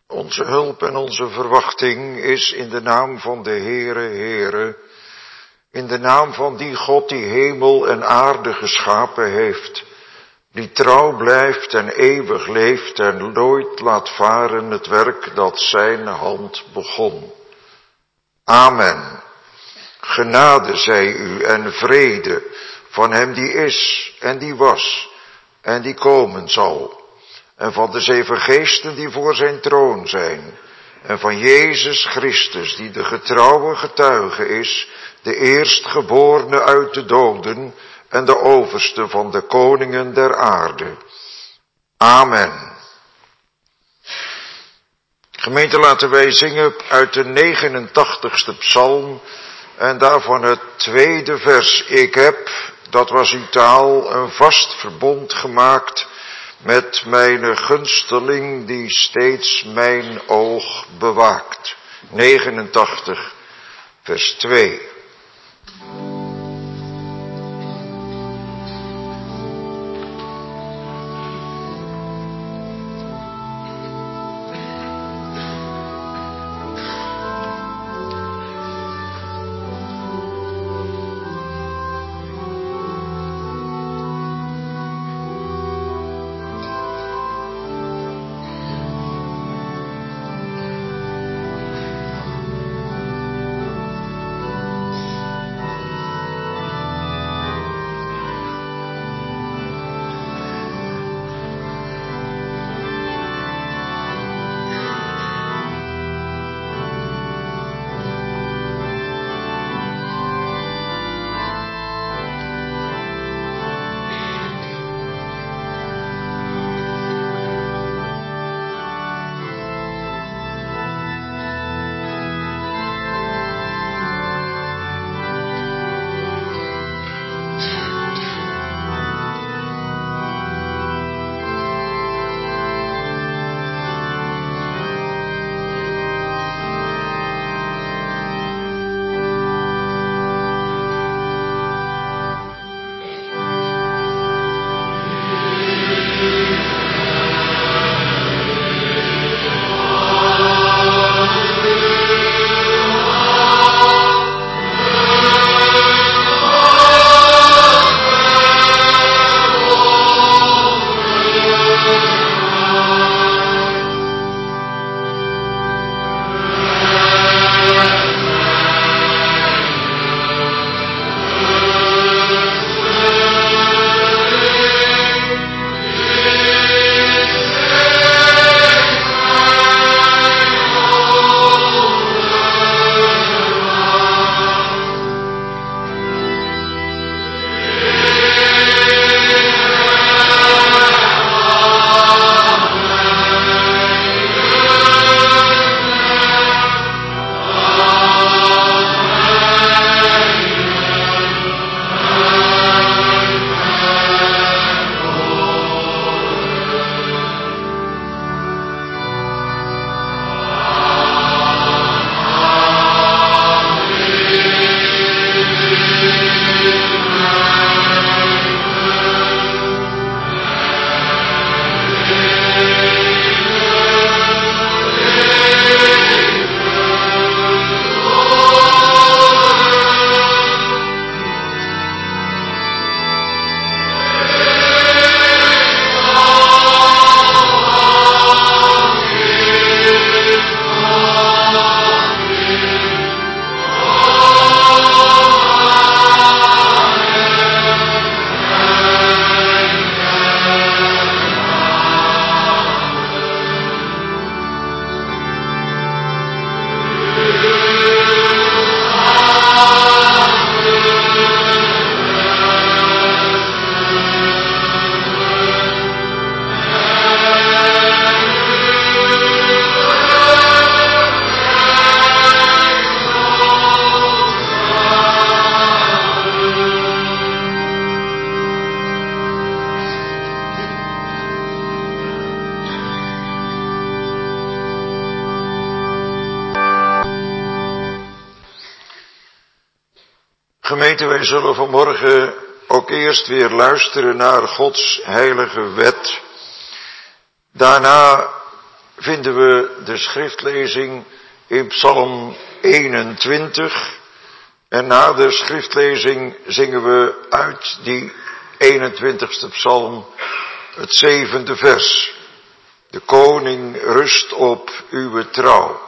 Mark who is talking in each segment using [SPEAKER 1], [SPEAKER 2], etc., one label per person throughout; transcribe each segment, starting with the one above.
[SPEAKER 1] Onze hulp en onze verwachting is in de naam van de Heere, in de naam van die God die hemel en aarde geschapen heeft, die trouw blijft en eeuwig leeft en nooit laat varen het werk dat zijn hand begon. Amen. Genade zij u en vrede van hem die is en die was en die komen zal. En van de 7 geesten die voor zijn troon zijn. En van Jezus Christus die de getrouwe getuige is, de eerstgeborene uit de doden en de overste van de koningen der aarde. Amen. Gemeente, laten wij zingen uit de 89ste psalm en daarvan het 2e vers. Ik heb, dat was uw taal, een vast verbond gemaakt met mijn gunsteling die steeds mijn oog bewaakt. 89, vers 2. Gemeente, wij zullen vanmorgen ook eerst weer luisteren naar Gods heilige wet. Daarna vinden we de schriftlezing in Psalm 21. En na de schriftlezing zingen we uit die 21ste psalm het 7e vers. De koning rust op uw trouw.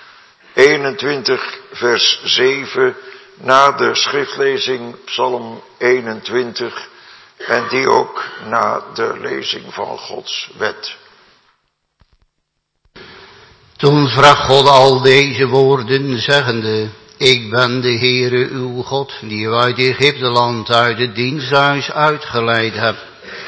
[SPEAKER 1] 21 vers 7 na de schriftlezing psalm 21 en die ook na de lezing van Gods wet.
[SPEAKER 2] Toen sprak God al deze woorden zeggende: Ik ben de Heere uw God, die u uit Egypteland, uit het diensthuis uitgeleid hebt.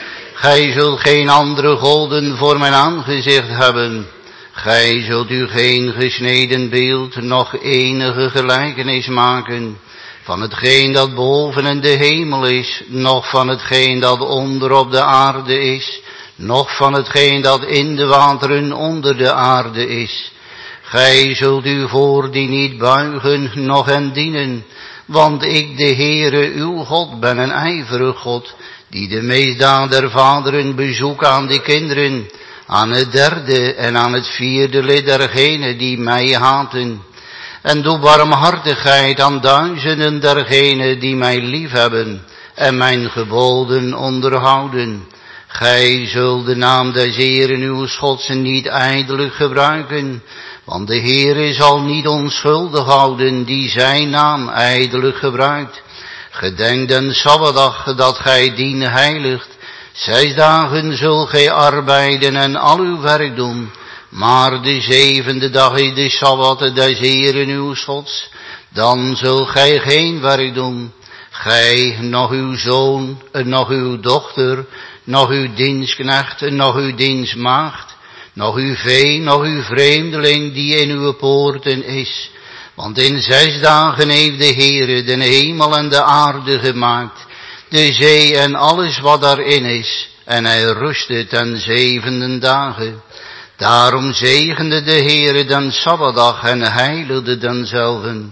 [SPEAKER 2] Gij zult geen andere goden voor mijn aangezicht hebben. Gij zult u geen gesneden beeld, noch enige gelijkenis maken van hetgeen dat boven in de hemel is, noch van hetgeen dat onder op de aarde is, noch van hetgeen dat in de wateren onder de aarde is. Gij zult u voor die niet buigen, noch hen dienen, want ik, de Heere, uw God, ben een ijverig God, die de misdaad der vaderen bezoekt aan de kinderen, aan het derde en aan het vierde lid dergenen die mij haten. En doe barmhartigheid aan duizenden dergenen die mij liefhebben en mijn geboden onderhouden. Gij zult de naam des Heeren uw Gods niet ijdelijk gebruiken, want de Heere zal niet onschuldig houden die zijn naam ijdelijk gebruikt. Gedenk den Sabbatdag dat gij dien heiligt. 6 dagen zult gij arbeiden en al uw werk doen, maar de 7e dag is de Sabbat des Heeren uw Gods. Dan zult gij geen werk doen, gij, noch uw zoon, noch uw dochter, noch uw dienstknecht, noch uw dienstmaagd, noch uw vee, noch uw vreemdeling die in uw poorten is. Want in 6 dagen heeft de Heere de hemel en de aarde gemaakt, de zee en alles wat daarin is, en hij rustte ten 7e dagen. Daarom zegende de Heere den Sabbatdag en heiligde denzelven.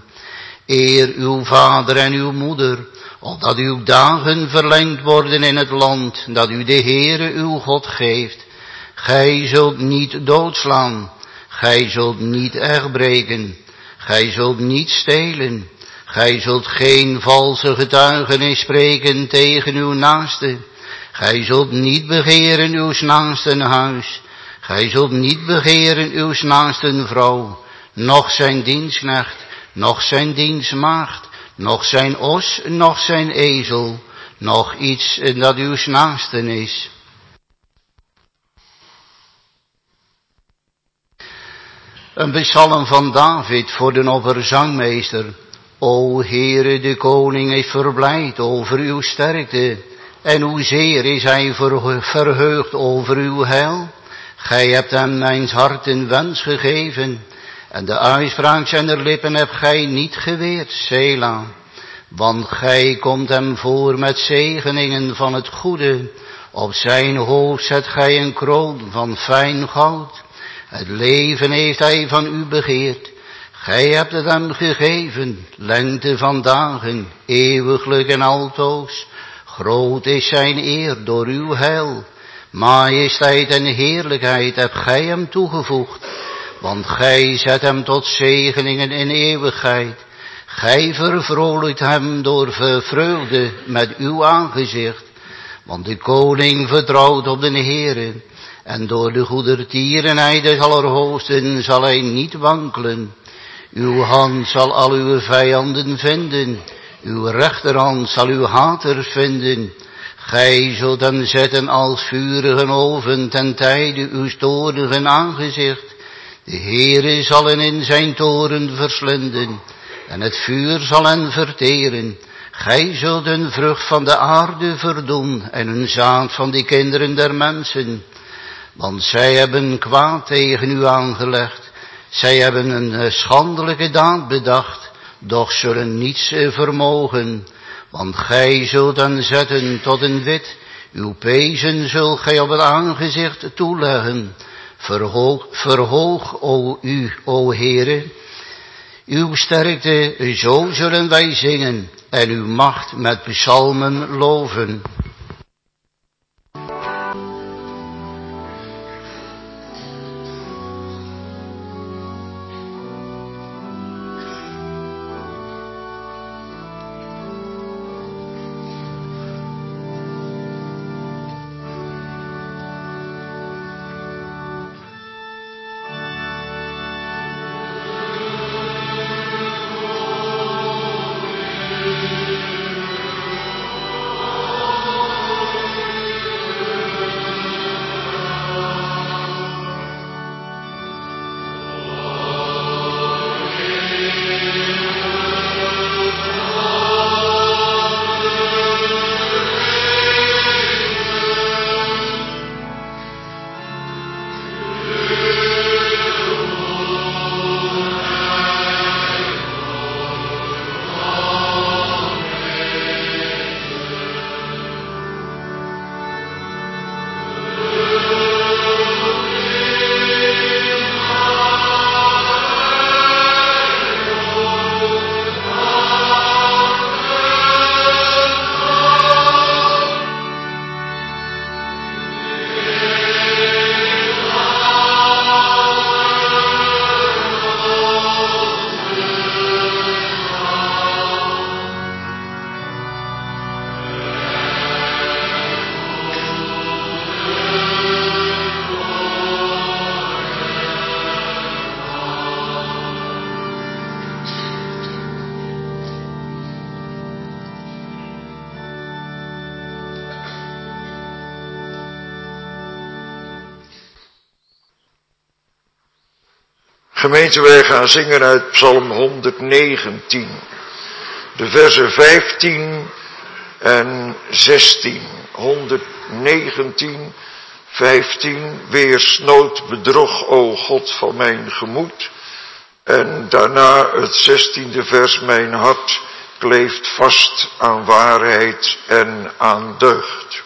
[SPEAKER 2] Eer uw vader en uw moeder, opdat uw dagen verlengd worden in het land dat u de Heere uw God geeft. Gij zult niet doodslaan, gij zult niet echtbreken, gij zult niet stelen, gij zult geen valse getuigenis spreken tegen uw naaste, gij zult niet begeren uw naasten huis, gij zult niet begeren uw naasten vrouw, noch zijn dienstknecht, noch zijn dienstmaagd, noch zijn os, noch zijn ezel, noch iets dat uw naasten is. Een psalm van David voor de opperzangmeester. O Heere, de koning is verblijd over uw sterkte, en hoezeer is hij verheugd over uw heil. Gij hebt hem mijn hart een wens gegeven, en de uitspraak zijner lippen hebt gij niet geweerd, Sela. Want gij komt hem voor met zegeningen van het goede, op zijn hoofd zet gij een kroon van fijn goud. Het leven heeft hij van u begeerd, gij hebt het hem gegeven, lengte van dagen, eeuwiglijk en altoos. Groot is zijn eer door uw heil, majesteit en heerlijkheid hebt gij hem toegevoegd, want gij zet hem tot zegeningen in eeuwigheid. Gij vervrolijkt hem door vreugde met uw aangezicht, want de koning vertrouwt op de Heere, en door de goedertierenheid des Allerhoogsten zal hij niet wankelen. Uw hand zal al uw vijanden vinden, uw rechterhand zal uw haters vinden. Gij zult hem zetten als vurige oven ten tijde uw toornige aangezicht. De Heere zal hen in zijn toren verslinden, en het vuur zal hen verteren. Gij zult een vrucht van de aarde verdoen, en een zaad van de kinderen der mensen. Want zij hebben kwaad tegen u aangelegd. Zij hebben een schandelijke daad bedacht, doch zullen niets vermogen. Want gij zult hen zetten tot een wit, uw pezen zult gij op het aangezicht toeleggen. Verhoog, o u, o Heere, uw sterkte, zo zullen wij zingen, en uw macht met psalmen loven.
[SPEAKER 1] Gemeente, wij gaan zingen uit Psalm 119. De versen 15 en 16. 119, 15. Weers nooit bedrog, o God van mijn gemoed. En daarna het 16e vers. Mijn hart kleeft vast aan waarheid en aan deugd.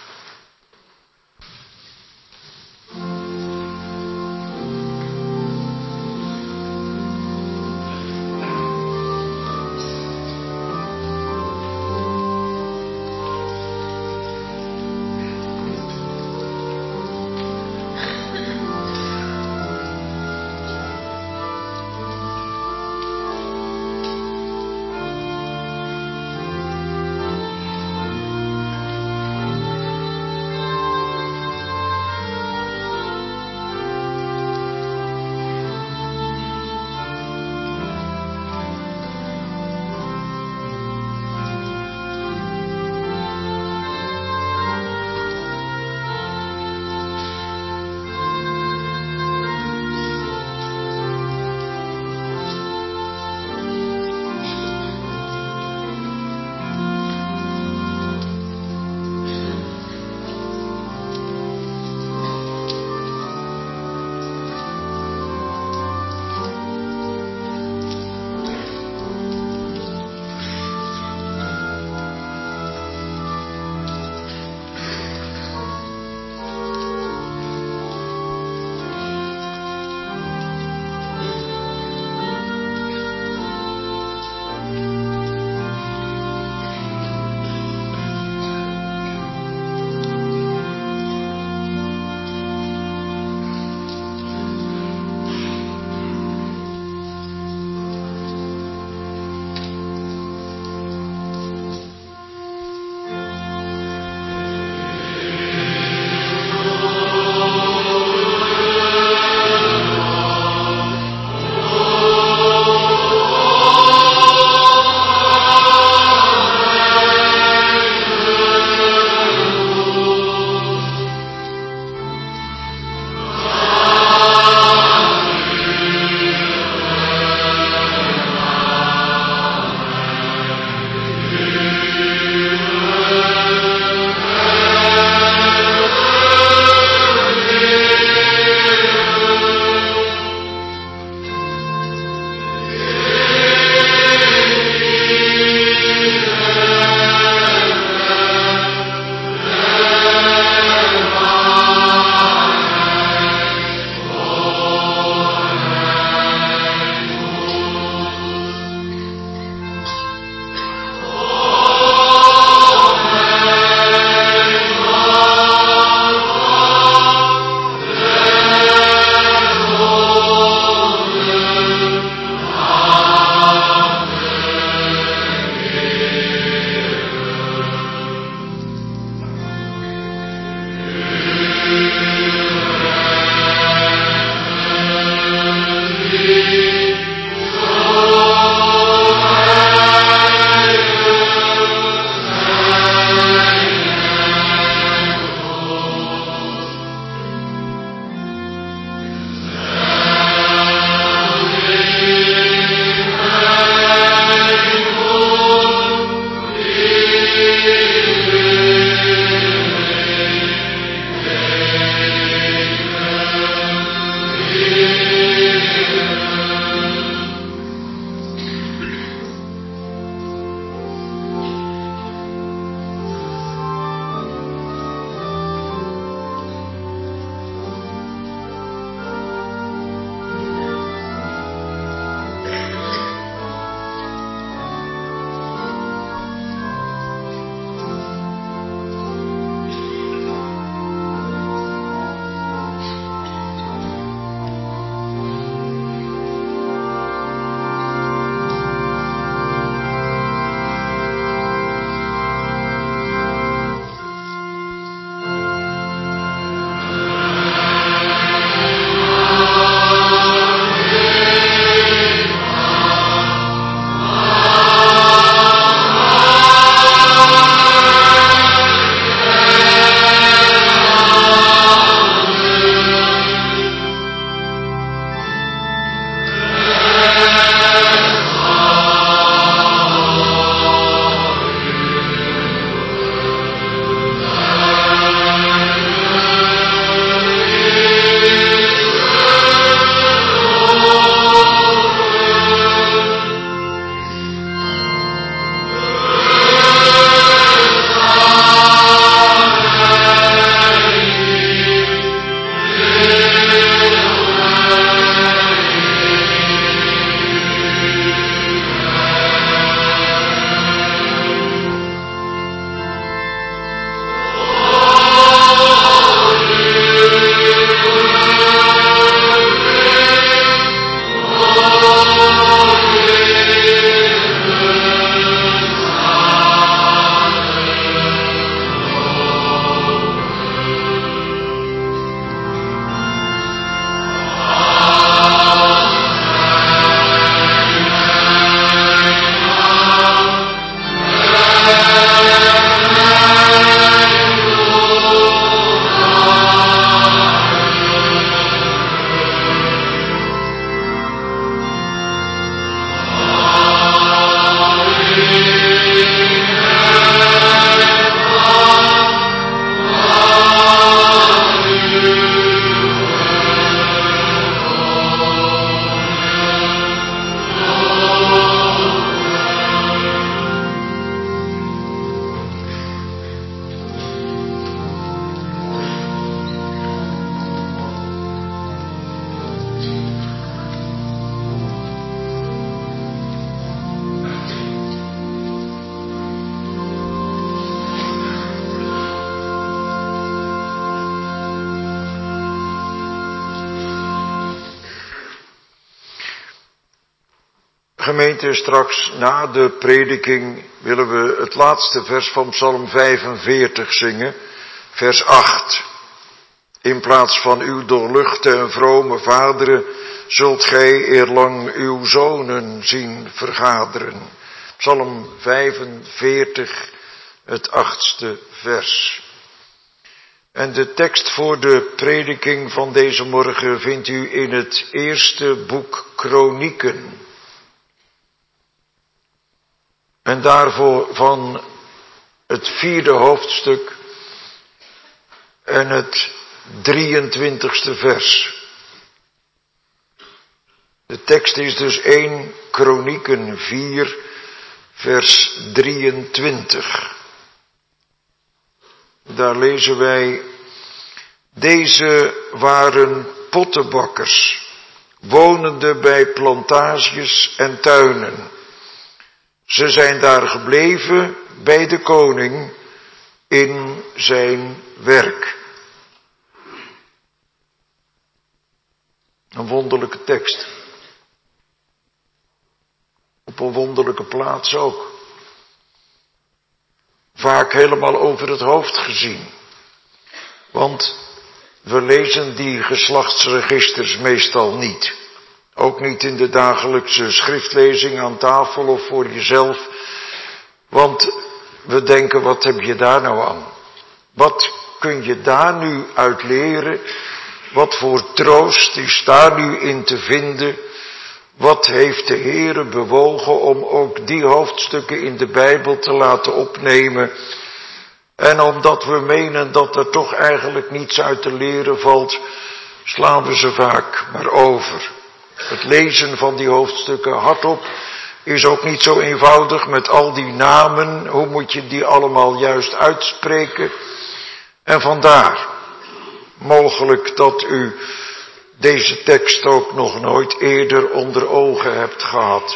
[SPEAKER 1] Gemeente, straks na de prediking willen we het laatste vers van Psalm 45 zingen, vers 8. In plaats van uw doorluchte en vrome vaderen, zult gij eerlang uw zonen zien vergaderen. Psalm 45, het 8e vers. En de tekst voor de prediking van deze morgen vindt u in het eerste boek Kronieken. En daarvoor van het 4e hoofdstuk en het 23e vers. De tekst is dus 1 Kronieken 4, vers 23. Daar lezen wij: deze waren pottenbakkers, wonende bij plantages en tuinen. Ze zijn daar gebleven bij de koning in zijn werk. Een wonderlijke tekst. Op een wonderlijke plaats ook. Vaak helemaal over het hoofd gezien. Want we lezen die geslachtsregisters meestal niet. Ook niet in de dagelijkse schriftlezing aan tafel of voor jezelf. Want we denken, wat heb je daar nou aan? Wat kun je daar nu uit leren? Wat voor troost is daar nu in te vinden? Wat heeft de Heere bewogen om ook die hoofdstukken in de Bijbel te laten opnemen? En omdat we menen dat er toch eigenlijk niets uit te leren valt, slaan we ze vaak maar over. Het lezen van die hoofdstukken hardop is ook niet zo eenvoudig met al die namen. Hoe moet je die allemaal juist uitspreken? En vandaar mogelijk dat u deze tekst ook nog nooit eerder onder ogen hebt gehad.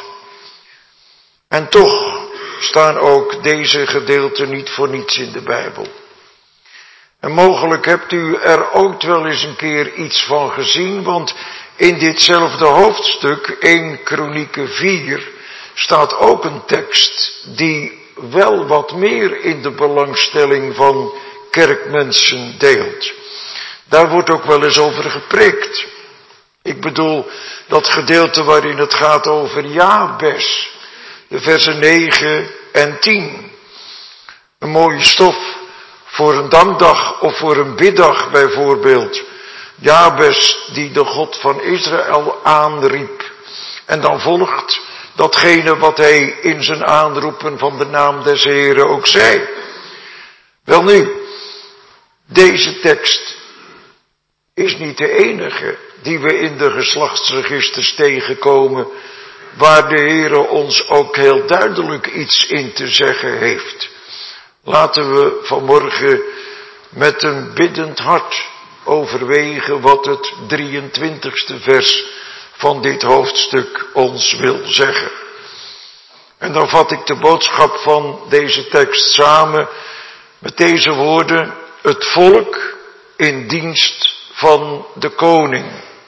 [SPEAKER 1] En toch staan ook deze gedeelten niet voor niets in de Bijbel. En mogelijk hebt u er ook wel eens een keer iets van gezien, want in ditzelfde hoofdstuk, 1 Kronieken 4, staat ook een tekst die wel wat meer in de belangstelling van kerkmensen deelt. Daar wordt ook wel eens over gepreekt. Ik bedoel dat gedeelte waarin het gaat over Jabes, de versen 9 en 10. Een mooie stof voor een dankdag of voor een biddag bijvoorbeeld. Jabes die de God van Israël aanriep. En dan volgt datgene wat hij in zijn aanroepen van de naam des Heren ook zei. Welnu, deze tekst is niet de enige die we in de geslachtsregisters tegenkomen, waar de Heere ons ook heel duidelijk iets in te zeggen heeft. Laten we vanmorgen met een biddend hart overwegen wat het 23e vers van dit hoofdstuk ons wil zeggen. En dan vat ik de boodschap van deze tekst samen met deze woorden: het volk in dienst van de koning.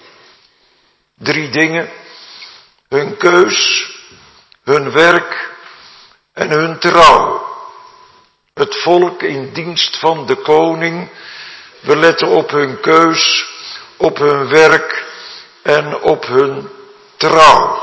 [SPEAKER 1] 3 dingen: hun keus, hun werk en hun trouw. Het volk in dienst van de koning. We letten op hun keus, op hun werk en op hun trouw.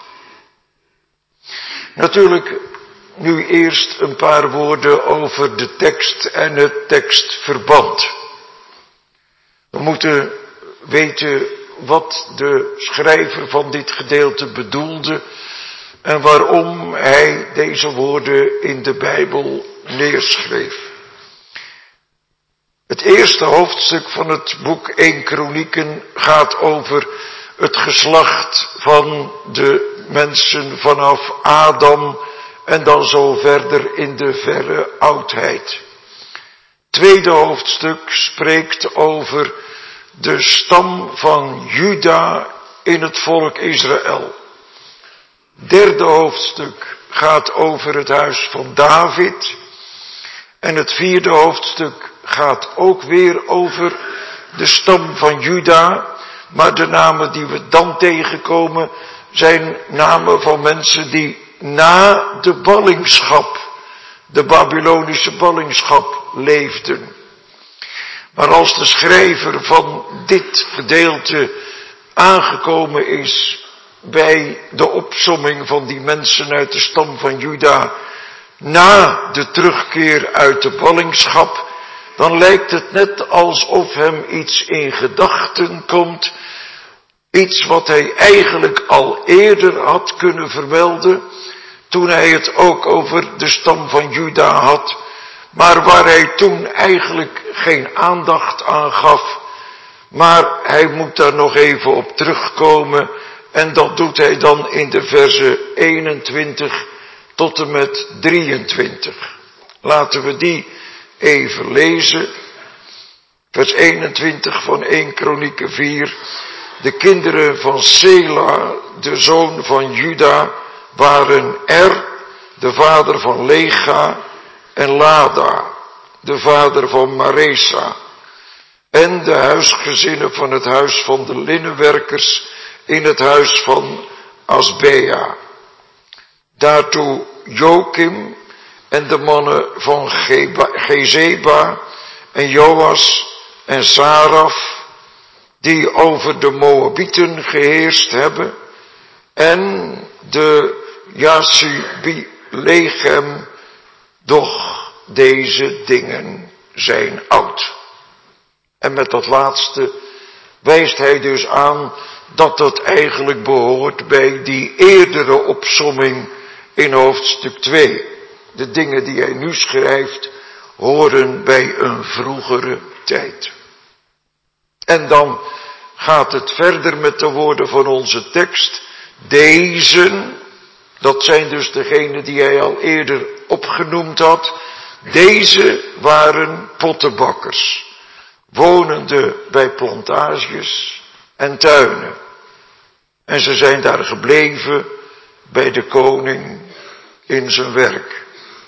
[SPEAKER 1] Natuurlijk nu eerst een paar woorden over de tekst en het tekstverband. We moeten weten wat de schrijver van dit gedeelte bedoelde en waarom hij deze woorden in de Bijbel neerschreef. Het eerste hoofdstuk van het boek 1 Kronieken gaat over het geslacht van de mensen vanaf Adam en dan zo verder in de verre oudheid. Tweede hoofdstuk spreekt over de stam van Juda in het volk Israël. Derde hoofdstuk gaat over het huis van David. En het vierde hoofdstuk gaat ook weer over de stam van Juda. Maar de namen die we dan tegenkomen zijn namen van mensen die na de ballingschap, de Babylonische ballingschap, leefden. Maar als de schrijver van dit gedeelte aangekomen is bij de opsomming van die mensen uit de stam van Juda na de terugkeer uit de ballingschap, dan lijkt het net alsof hem iets in gedachten komt, iets wat hij eigenlijk al eerder had kunnen vermelden, toen hij het ook over de stam van Juda had, maar waar hij toen eigenlijk geen aandacht aan gaf. Maar hij moet daar nog even op terugkomen en dat doet hij dan in de versen 21 tot en met 23. Laten we die even lezen. Vers 21 van 1 Kronieken 4. De kinderen van Sela, de zoon van Juda, waren de vader van Lega, en Lada, de vader van Maresa, en de huisgezinnen van het huis van de linnenwerkers in het huis van Asbea. Daartoe Jokim en de mannen van Gezeba en Joas en Saraf, die over de Moabieten geheerst hebben, en de Jasubilegem, doch deze dingen zijn oud. En met dat laatste wijst hij dus aan dat dat eigenlijk behoort bij die eerdere opsomming in hoofdstuk 2. De dingen die hij nu schrijft horen bij een vroegere tijd. En dan gaat het verder met de woorden van onze tekst. Deze, dat zijn dus degenen die hij al eerder opgenoemd had. Deze waren pottenbakkers, wonende bij plantages en tuinen. En ze zijn daar gebleven bij de koning in zijn werk.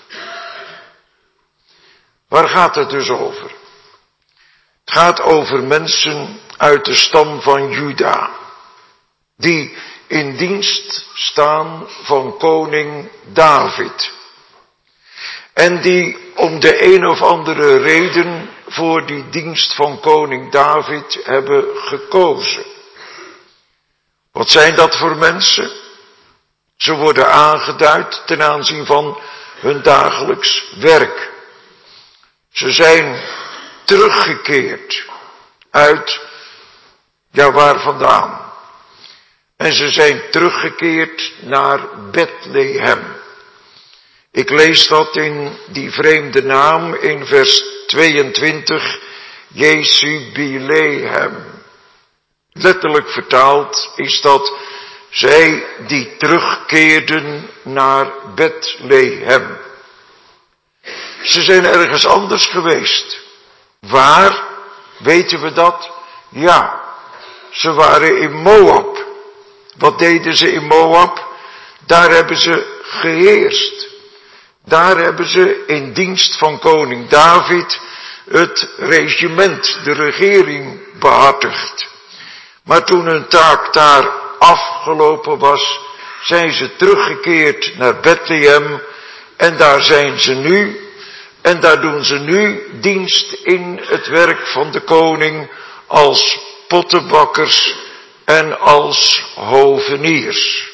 [SPEAKER 1] Waar gaat het dus over? Het gaat over mensen uit de stam van Juda, die in dienst staan van koning David. En die om de een of andere reden voor die dienst van koning David hebben gekozen. Wat zijn dat voor mensen? Ze worden aangeduid ten aanzien van hun dagelijks werk. Ze zijn teruggekeerd uit, waar vandaan? En ze zijn teruggekeerd naar Bethlehem. Ik lees dat in die vreemde naam in vers 22, Jasubilehem. Letterlijk vertaald is dat zij die terugkeerden naar Bethlehem. Ze zijn ergens anders geweest. Waar? Weten we dat? Ja, ze waren in Moab. Wat deden ze in Moab? Daar hebben ze geheerst. Daar hebben ze in dienst van koning David het regiment, de regering behartigd. Maar toen hun taak daar afgelopen was, zijn ze teruggekeerd naar Bethlehem en daar zijn ze nu. En daar doen ze nu dienst in het werk van de koning als pottenbakkers en als hoveniers.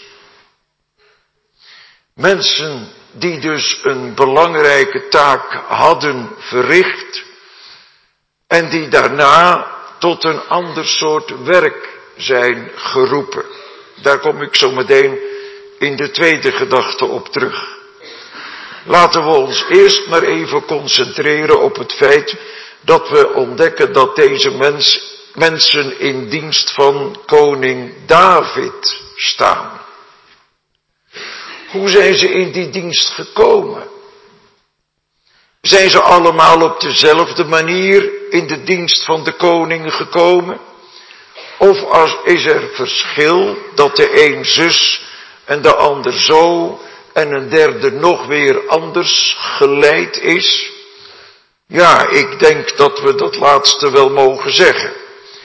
[SPEAKER 1] Mensen die dus een belangrijke taak hadden verricht en die daarna tot een ander soort werk zijn geroepen. Daar kom ik zo meteen in de tweede gedachte op terug. Laten we ons eerst maar even concentreren op het feit dat we ontdekken dat deze mensen in dienst van koning David staan. Hoe zijn ze in die dienst gekomen? Zijn ze allemaal op dezelfde manier in de dienst van de koning gekomen? Of is er verschil dat de een zus en de ander zo en een derde nog weer anders geleid is? Ja, ik denk dat we dat laatste wel mogen zeggen.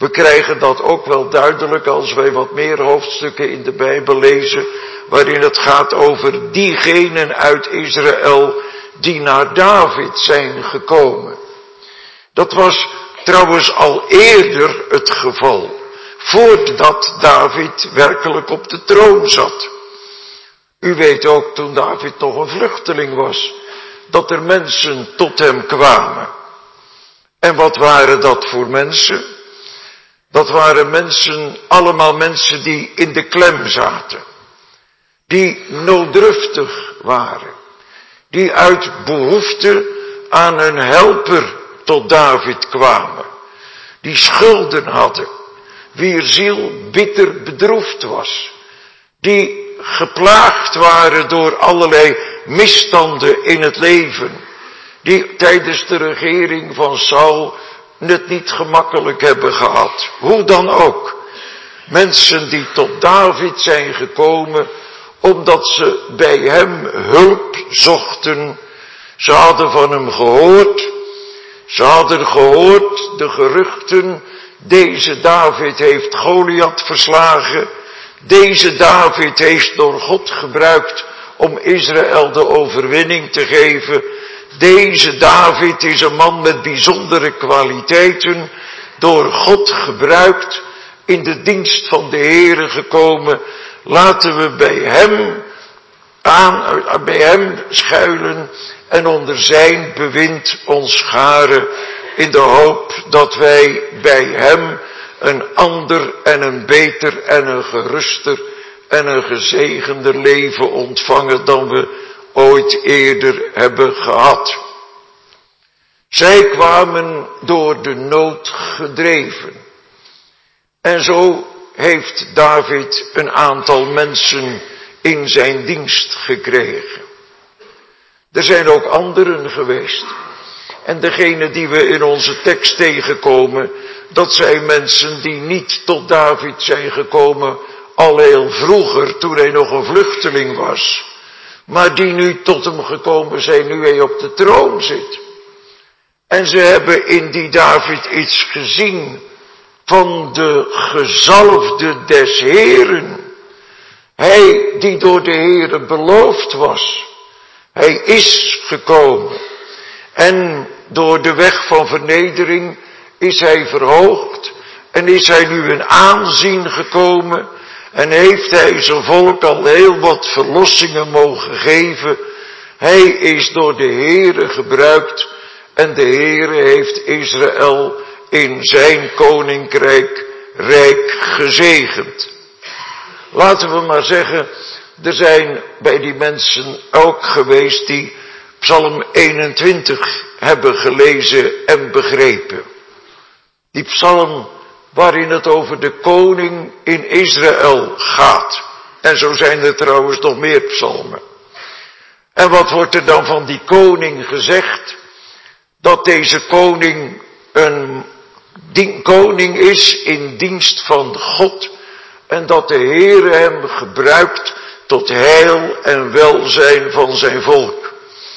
[SPEAKER 1] We krijgen dat ook wel duidelijk als wij wat meer hoofdstukken in de Bijbel lezen, waarin het gaat over diegenen uit Israël die naar David zijn gekomen. Dat was trouwens al eerder het geval, voordat David werkelijk op de troon zat. U weet ook, toen David nog een vluchteling was, dat er mensen tot hem kwamen. En wat waren dat voor mensen? Dat waren mensen, allemaal mensen die in de klem zaten. Die nooddruftig waren. Die uit behoefte aan een helper tot David kwamen. Die schulden hadden. Wier ziel bitter bedroefd was. Die geplaagd waren door allerlei misstanden in het leven. Die tijdens de regering van Saul het niet gemakkelijk hebben gehad. Hoe dan ook. Mensen die tot David zijn gekomen omdat ze bij hem hulp zochten. Ze hadden van hem gehoord. Ze hadden gehoord de geruchten. Deze David heeft Goliath verslagen. Deze David heeft door God gebruikt om Israël de overwinning te geven. Deze David is een man met bijzondere kwaliteiten, door God gebruikt, in de dienst van de Heere gekomen. Laten we bij hem schuilen en onder zijn bewind ons scharen, in de hoop dat wij bij hem een ander en een beter en een geruster en een gezegender leven ontvangen dan we ooit eerder hebben gehad. Zij kwamen door de nood gedreven. En zo heeft David een aantal mensen in zijn dienst gekregen. Er zijn ook anderen geweest. En degene die we in onze tekst tegenkomen, dat zijn mensen die niet tot David zijn gekomen al heel vroeger, toen hij nog een vluchteling was. Maar die nu tot hem gekomen zijn, nu hij op de troon zit. En ze hebben in die David iets gezien van de gezalfde des Heeren. Hij die door de Heere beloofd was. Hij is gekomen. En door de weg van vernedering is hij verhoogd. En is hij nu in aanzien gekomen. En heeft hij zijn volk al heel wat verlossingen mogen geven. Hij is door de Heere gebruikt. En de Heere heeft Israël in zijn koninkrijk rijk gezegend. Laten we maar zeggen, er zijn bij die mensen ook geweest die Psalm 21 hebben gelezen en begrepen. Die psalm waarin het over de koning in Israël gaat. En zo zijn er trouwens nog meer psalmen. En wat wordt er dan van die koning gezegd? Dat deze koning een koning is in dienst van God. En dat de Heere hem gebruikt tot heil en welzijn van zijn volk.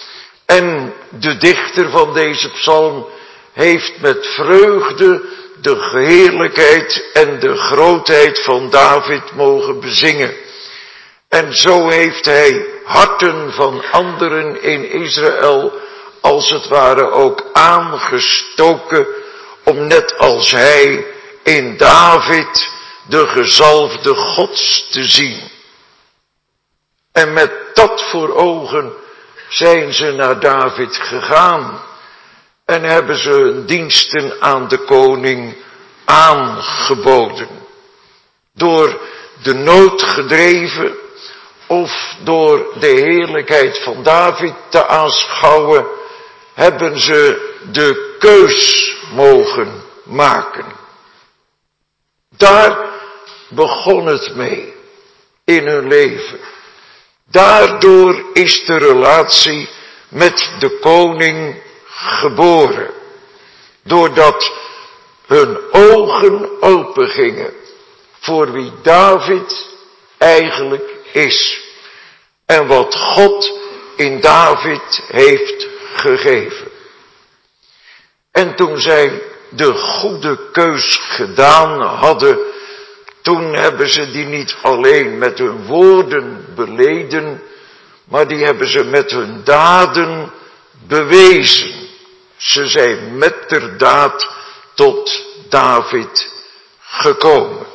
[SPEAKER 1] En de dichter van deze psalm heeft met vreugde de heerlijkheid en de grootheid van David mogen bezingen. En zo heeft hij harten van anderen in Israël als het ware ook aangestoken om net als hij in David de gezalfde Gods te zien. En met dat voor ogen zijn ze naar David gegaan en hebben ze hun diensten aan de koning aangeboden. Door de nood gedreven of door de heerlijkheid van David te aanschouwen, hebben ze de keus mogen maken. Daar begon het mee in hun leven. Daardoor is de relatie met de koning geboren. Doordat hun ogen opengingen voor wie David eigenlijk is. En wat God in David heeft gegeven. En toen zij de goede keus gedaan hadden, toen hebben ze die niet alleen met hun woorden beleden, maar die hebben ze met hun daden bewezen. Ze zijn met der daad tot David gekomen.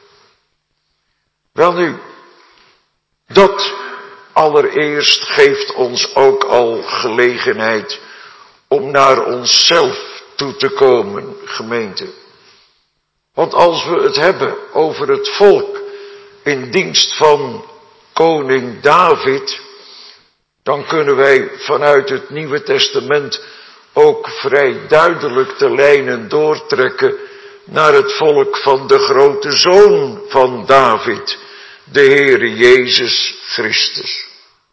[SPEAKER 1] Welnu, dat allereerst geeft ons ook al gelegenheid om naar onszelf toe te komen, gemeente. Want als we het hebben over het volk in dienst van koning David, dan kunnen wij vanuit het Nieuwe Testament ook vrij duidelijk de lijnen doortrekken naar het volk van de grote zoon van David, de Heere Jezus Christus.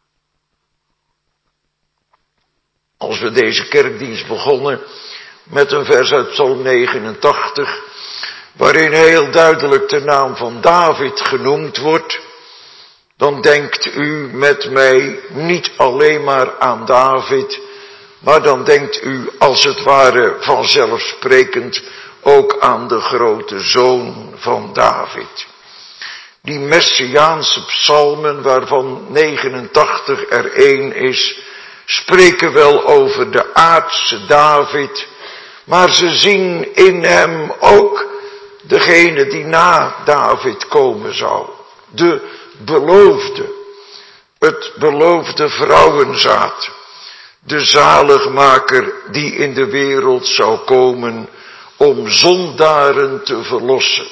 [SPEAKER 1] Als we deze kerkdienst begonnen met een vers uit Psalm 89, waarin heel duidelijk de naam van David genoemd wordt, dan denkt u met mij niet alleen maar aan David, maar dan denkt u als het ware vanzelfsprekend ook aan de grote zoon van David. Die Messiaanse psalmen, waarvan 89 er één is, spreken wel over de aardse David, maar ze zien in hem ook degene die na David komen zou. De beloofde, het beloofde vrouwenzaad, de zaligmaker die in de wereld zou komen om zondaren te verlossen.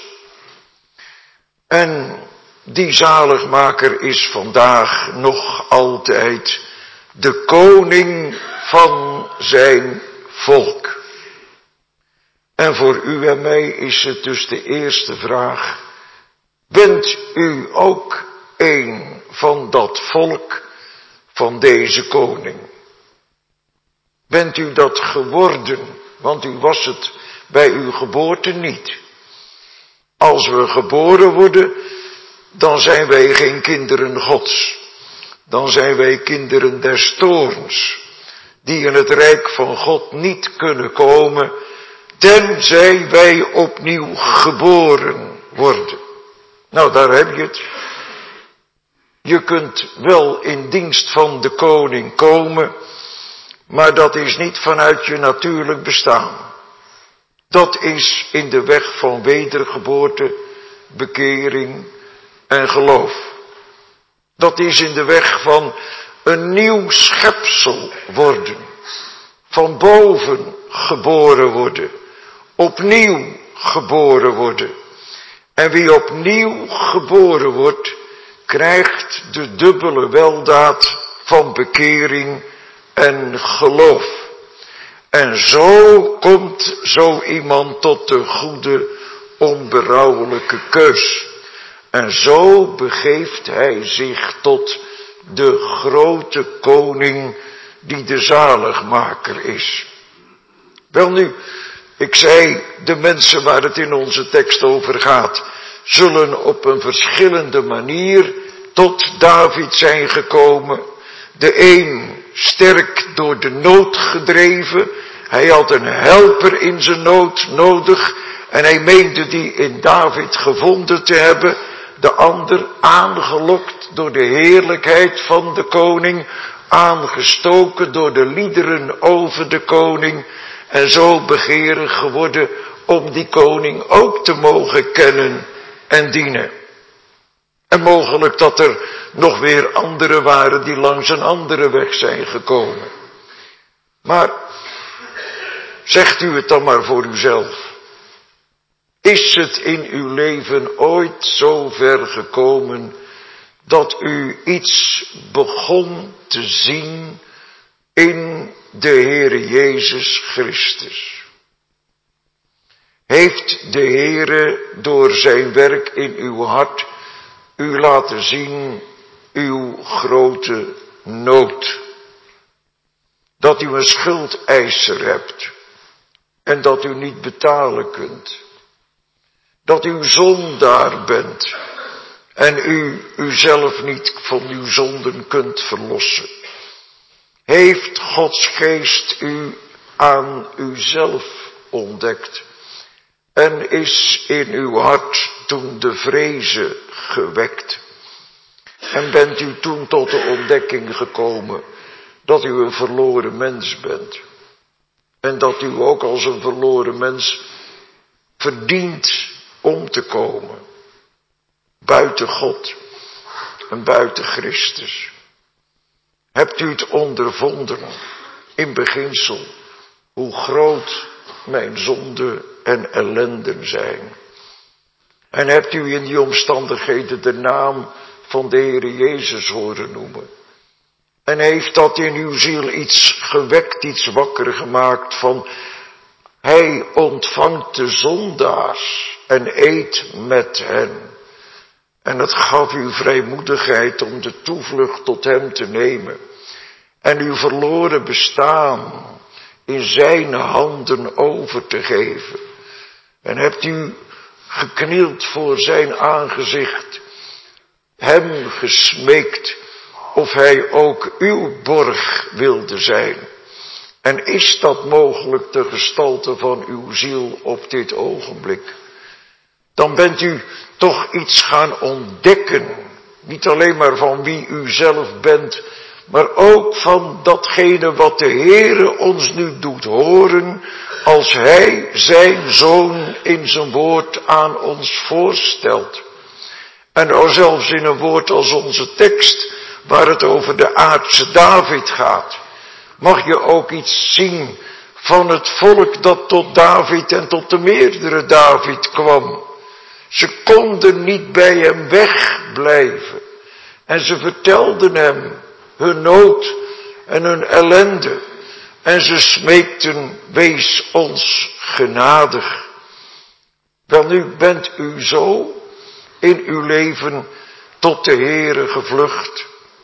[SPEAKER 1] En die zaligmaker is vandaag nog altijd de koning van zijn volk. En voor u en mij is het dus de eerste vraag: bent u ook een van dat volk van deze koning? Bent u dat geworden? Want u was het bij uw geboorte niet. Als we geboren worden, dan zijn wij geen kinderen Gods. Dan zijn wij kinderen des toorns, die in het rijk van God niet kunnen komen, tenzij wij opnieuw geboren worden. Nou, daar heb je het. Je kunt wel in dienst van de koning komen, maar dat is niet vanuit je natuurlijk bestaan. Dat is in de weg van wedergeboorte, bekering en geloof. Dat is in de weg van een nieuw schepsel worden. Van boven geboren worden. Opnieuw geboren worden. En wie opnieuw geboren wordt, krijgt de dubbele weldaad van bekering en geloof. En zo komt zo iemand tot de goede, onberouwelijke keus. En zo begeeft hij zich tot de grote koning die de zaligmaker is. Welnu, ik zei, de mensen waar het in onze tekst over gaat, zullen op een verschillende manier tot David zijn gekomen. De een sterk door de nood gedreven. Hij had een helper in zijn nood nodig en hij meende die in David gevonden te hebben. De ander aangelokt door de heerlijkheid van de koning, aangestoken door de liederen over de koning en zo begeerig geworden om die koning ook te mogen kennen en dienen. En mogelijk dat er nog weer anderen waren die langs een andere weg zijn gekomen. Maar zegt u het dan maar voor uzelf. Is het in uw leven ooit zo ver gekomen dat u iets begon te zien in de Heere Jezus Christus? Heeft de Heere door zijn werk in uw hart u laten zien uw grote nood? Dat u een schuldeiser hebt en dat u niet betalen kunt. Dat u zondaar bent en u uzelf niet van uw zonden kunt verlossen. Heeft Gods geest u aan uzelf ontdekt En is in uw hart toen de vreze gewekt? En bent u toen tot de ontdekking gekomen dat u een verloren mens bent? En dat u ook als een verloren mens verdient om te komen buiten God en buiten Christus? Hebt u het ondervonden in beginsel hoe groot mijn zonden en ellenden zijn? En hebt u in die omstandigheden de naam van de Heere Jezus horen noemen? En heeft dat in uw ziel iets gewekt, iets wakker gemaakt van: Hij ontvangt de zondaars en eet met hen. En het gaf u vrijmoedigheid om de toevlucht tot hem te nemen. En uw verloren bestaan in zijn handen over te geven. En hebt u geknield voor zijn aangezicht, hem gesmeekt of hij ook uw borg wilde zijn. En is dat mogelijk de gestalte van uw ziel op dit ogenblik? Dan bent u toch iets gaan ontdekken. Niet alleen maar van wie u zelf bent, maar ook van datgene wat de Heere ons nu doet horen, als Hij zijn Zoon in zijn woord aan ons voorstelt. En nou zelfs in een woord als onze tekst, waar het over de aardse David gaat, mag je ook iets zien van het volk dat tot David en tot de meerdere David kwam. Ze konden niet bij hem wegblijven. En ze vertelden hem hun nood en hun ellende. En ze smeekten: wees ons genadig. Wel, nu bent u zo in uw leven tot de Heere gevlucht.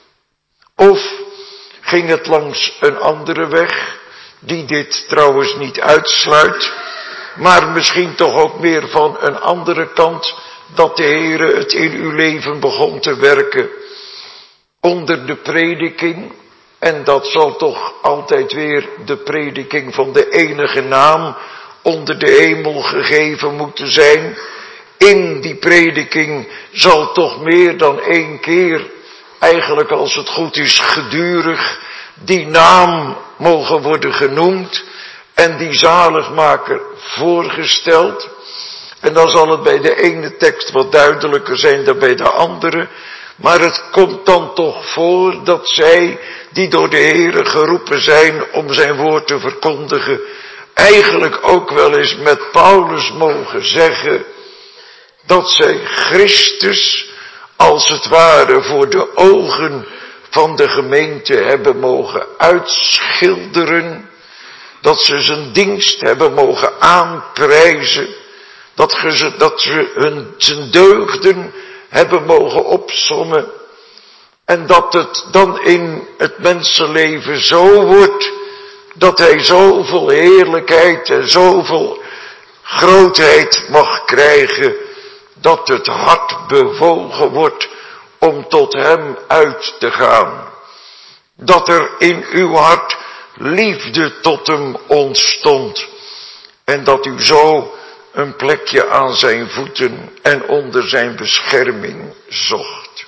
[SPEAKER 1] Of ging het langs een andere weg, die dit trouwens niet uitsluit, maar misschien toch ook meer van een andere kant, dat de Heere het in uw leven begon te werken onder de prediking. En dat zal toch altijd weer de prediking van de enige naam onder de hemel gegeven moeten zijn. In die prediking zal toch meer dan één keer, eigenlijk als het goed is gedurig, die naam mogen worden genoemd en die zaligmaker voorgesteld. En dan zal het bij de ene tekst wat duidelijker zijn dan bij de andere. Maar het komt dan toch voor dat zij, die door de Heere geroepen zijn om zijn woord te verkondigen, eigenlijk ook wel eens met Paulus mogen zeggen dat zij Christus als het ware voor de ogen van de gemeente hebben mogen uitschilderen. Dat ze zijn dienst hebben mogen aanprijzen. Dat ze zijn deugden hebben mogen opsommen. En dat het dan in het mensenleven zo wordt dat hij zoveel heerlijkheid en zoveel grootheid mag krijgen, dat het hart bewogen wordt om tot hem uit te gaan. Dat er in uw hart liefde tot hem ontstond. En dat u zo een plekje aan zijn voeten en onder zijn bescherming zocht.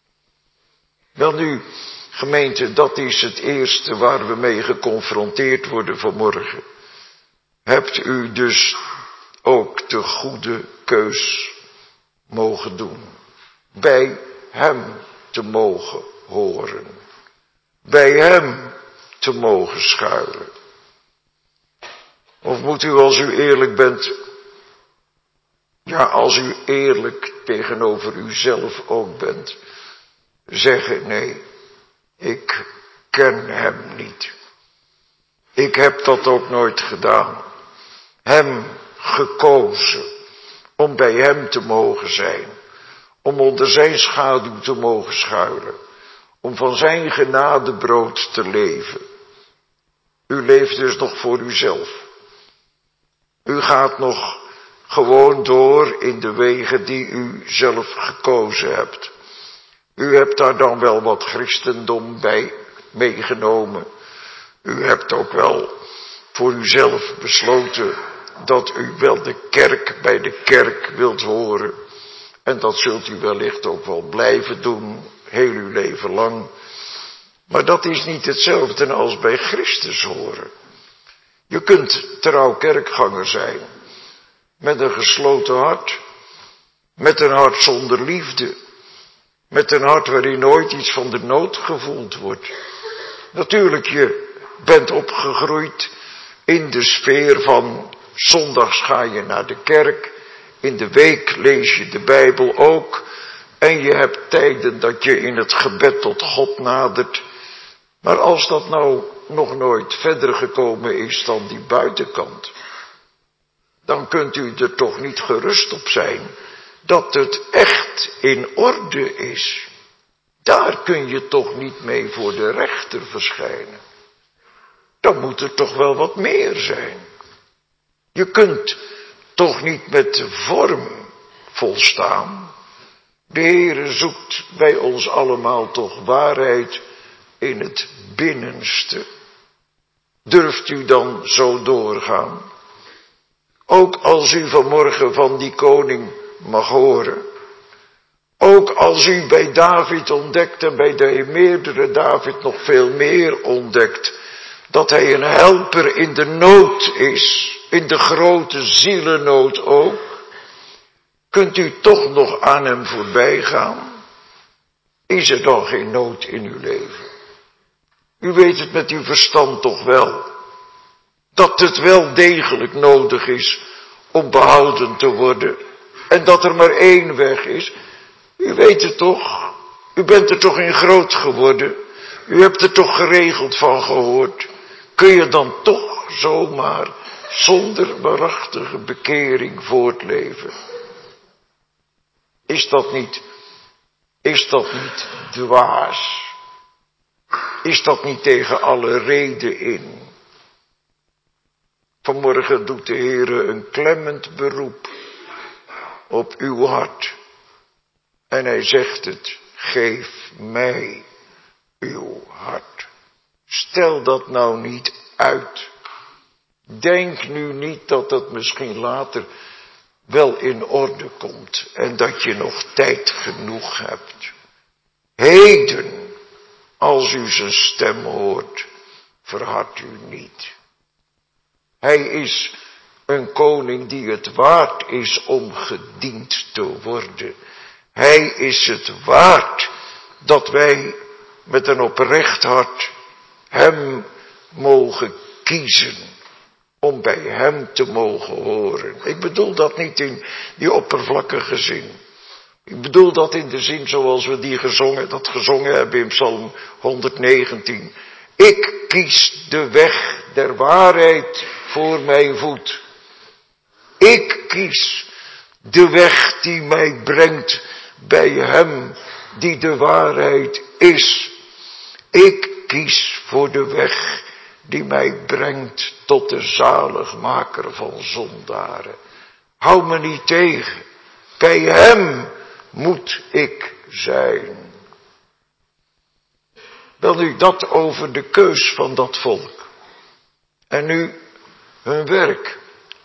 [SPEAKER 1] Welnu, gemeente, dat is het eerste waar we mee geconfronteerd worden vanmorgen. Hebt u dus ook de goede keus mogen doen. Bij hem te mogen horen. Bij hem te mogen schuilen. Of moet u, als u eerlijk bent, ja, als u eerlijk tegenover uzelf ook bent, zeggen: nee, ik ken hem niet. Ik heb dat ook nooit gedaan. Hem gekozen om bij hem te mogen zijn. Om onder zijn schaduw te mogen schuilen. Om van zijn genadebrood te leven. U leeft dus nog voor uzelf. U gaat nog gewoon door in de wegen die u zelf gekozen hebt. U hebt daar dan wel wat christendom bij meegenomen. U hebt ook wel voor uzelf besloten dat u wel de kerk bij de kerk wilt horen. En dat zult u wellicht ook wel blijven doen, heel uw leven lang. Maar dat is niet hetzelfde als bij Christus horen. Je kunt trouw kerkganger zijn, met een gesloten hart, met een hart zonder liefde, met een hart waarin nooit iets van de nood gevoeld wordt. Natuurlijk, je bent opgegroeid in de sfeer van zondags ga je naar de kerk, in de week lees je de Bijbel ook en je hebt tijden dat je in het gebed tot God nadert. Maar als dat nou nog nooit verder gekomen is dan die buitenkant, dan kunt u er toch niet gerust op zijn dat het echt in orde is. Daar kun je toch niet mee voor de rechter verschijnen. Dan moet er toch wel wat meer zijn. Je kunt toch niet met de vorm volstaan. De Heere zoekt bij ons allemaal toch waarheid in het binnenste. Durft u dan zo doorgaan? Ook als u vanmorgen van die koning mag horen. Ook als u bij David ontdekt en bij de meerdere David nog veel meer ontdekt, dat hij een helper in de nood is, in de grote zielennood ook, kunt u toch nog aan hem voorbij gaan? Is er dan geen nood in uw leven? U weet het met uw verstand toch wel, dat het wel degelijk nodig is om behouden te worden en dat er maar één weg is. U weet het toch, u bent er toch in groot geworden, u hebt er toch geregeld van gehoord. Kun je dan toch zomaar zonder waarachtige bekering voortleven? Is dat niet dwaas? Is dat niet tegen alle reden in? Vanmorgen doet de Heere een klemmend beroep op uw hart. En hij zegt het, geef mij uw hart. Stel dat nou niet uit. Denk nu niet dat dat misschien later wel in orde komt en dat je nog tijd genoeg hebt. Heden, als u zijn stem hoort, verhard u niet. Hij is een koning die het waard is om gediend te worden. Hij is het waard dat wij met een oprecht hart hem mogen kiezen. Om bij hem te mogen horen. Ik bedoel dat niet in die oppervlakkige zin. Ik bedoel dat in de zin zoals we dat gezongen hebben in Psalm 119. Ik kies de weg der waarheid voor mijn voet. Ik kies de weg die mij brengt bij hem die de waarheid is. Ik kies voor de weg die mij brengt tot de zaligmaker van zondaren. Hou me niet tegen. Bij hem moet ik zijn. Wel nu, dat over de keus van dat volk. En nu hun werk.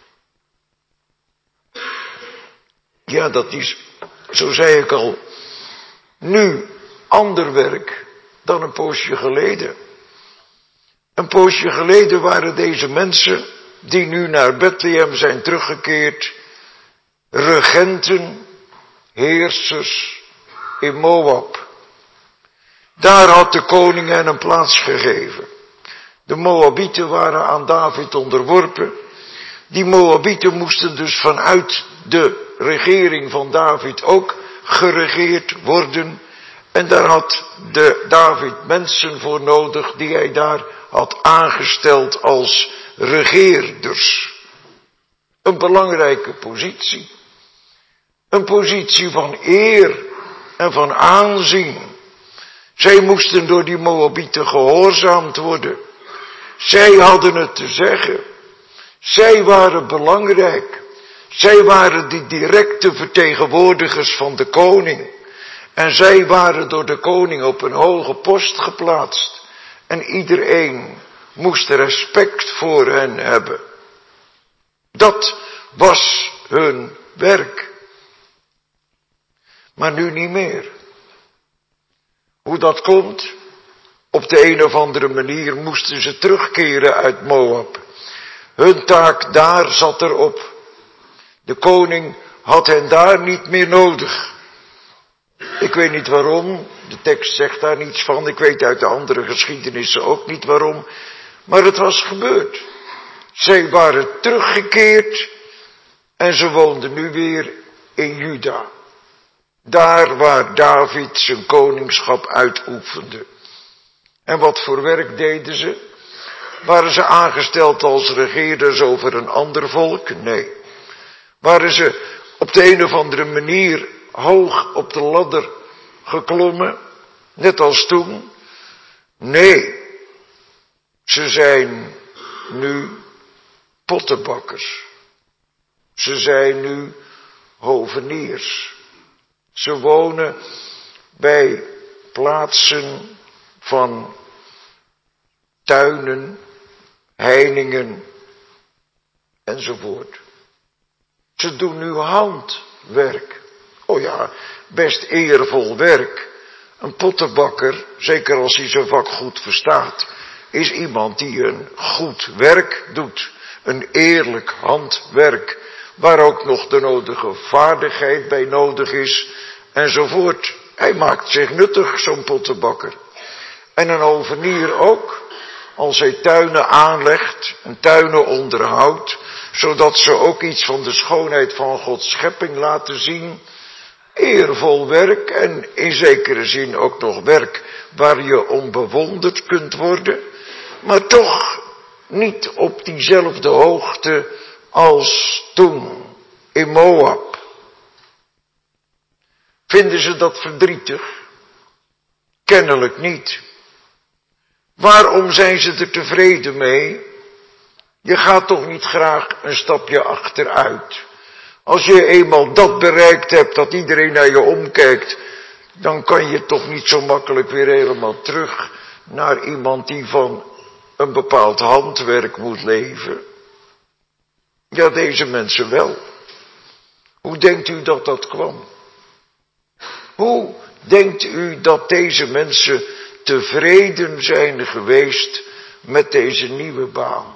[SPEAKER 1] Ja, dat is, zo zei ik al, nu ander werk dan een poosje geleden. Een poosje geleden waren deze mensen die nu naar Bethlehem zijn teruggekeerd, regenten, heersers in Moab. Daar had de koning hen een plaats gegeven. De Moabieten waren aan David onderworpen. Die Moabieten moesten dus vanuit de regering van David ook geregeerd worden. En daar had David mensen voor nodig die hij daar had aangesteld als regeerders. Een belangrijke positie. Een positie van eer en van aanzien. Zij moesten door die Moabieten gehoorzaamd worden. Zij hadden het te zeggen. Zij waren belangrijk. Zij waren die directe vertegenwoordigers van de koning. En zij waren door de koning op een hoge post geplaatst. En iedereen moest respect voor hen hebben. Dat was hun werk. Maar nu niet meer. Hoe dat komt? Op de een of andere manier moesten ze terugkeren uit Moab. Hun taak daar zat erop. De koning had hen daar niet meer nodig. Ik weet niet waarom, de tekst zegt daar niets van. Ik weet uit de andere geschiedenissen ook niet waarom. Maar het was gebeurd. Zij waren teruggekeerd en ze woonden nu weer in Juda. Daar waar David zijn koningschap uitoefende. En wat voor werk deden ze? Waren ze aangesteld als regeerders over een ander volk? Nee. Waren ze op de een of andere manier hoog op de ladder geklommen? Net als toen? Nee. Ze zijn nu pottenbakkers. Ze zijn nu hoveniers. Ze wonen bij plaatsen van tuinen, heiningen enzovoort. Ze doen nu handwerk. Oh ja, best eervol werk. Een pottenbakker, zeker als hij zijn vak goed verstaat, is iemand die een goed werk doet. Een eerlijk handwerk, waar ook nog de nodige vaardigheid bij nodig is, enzovoort. Hij maakt zich nuttig, zo'n pottenbakker. En een hovenier ook, als hij tuinen aanlegt en tuinen onderhoudt, zodat ze ook iets van de schoonheid van Gods schepping laten zien. Eervol werk en in zekere zin ook nog werk waar je om bewonderd kunt worden, maar toch niet op diezelfde hoogte als toen in Moab. Vinden ze dat verdrietig? Kennelijk niet. Waarom zijn ze er tevreden mee? Je gaat toch niet graag een stapje achteruit. Als je eenmaal dat bereikt hebt, dat iedereen naar je omkijkt, dan kan je toch niet zo makkelijk weer helemaal terug naar iemand die van een bepaald handwerk moet leven. Ja, deze mensen wel. Hoe denkt u dat dat kwam? Hoe denkt u dat deze mensen tevreden zijn geweest met deze nieuwe baan?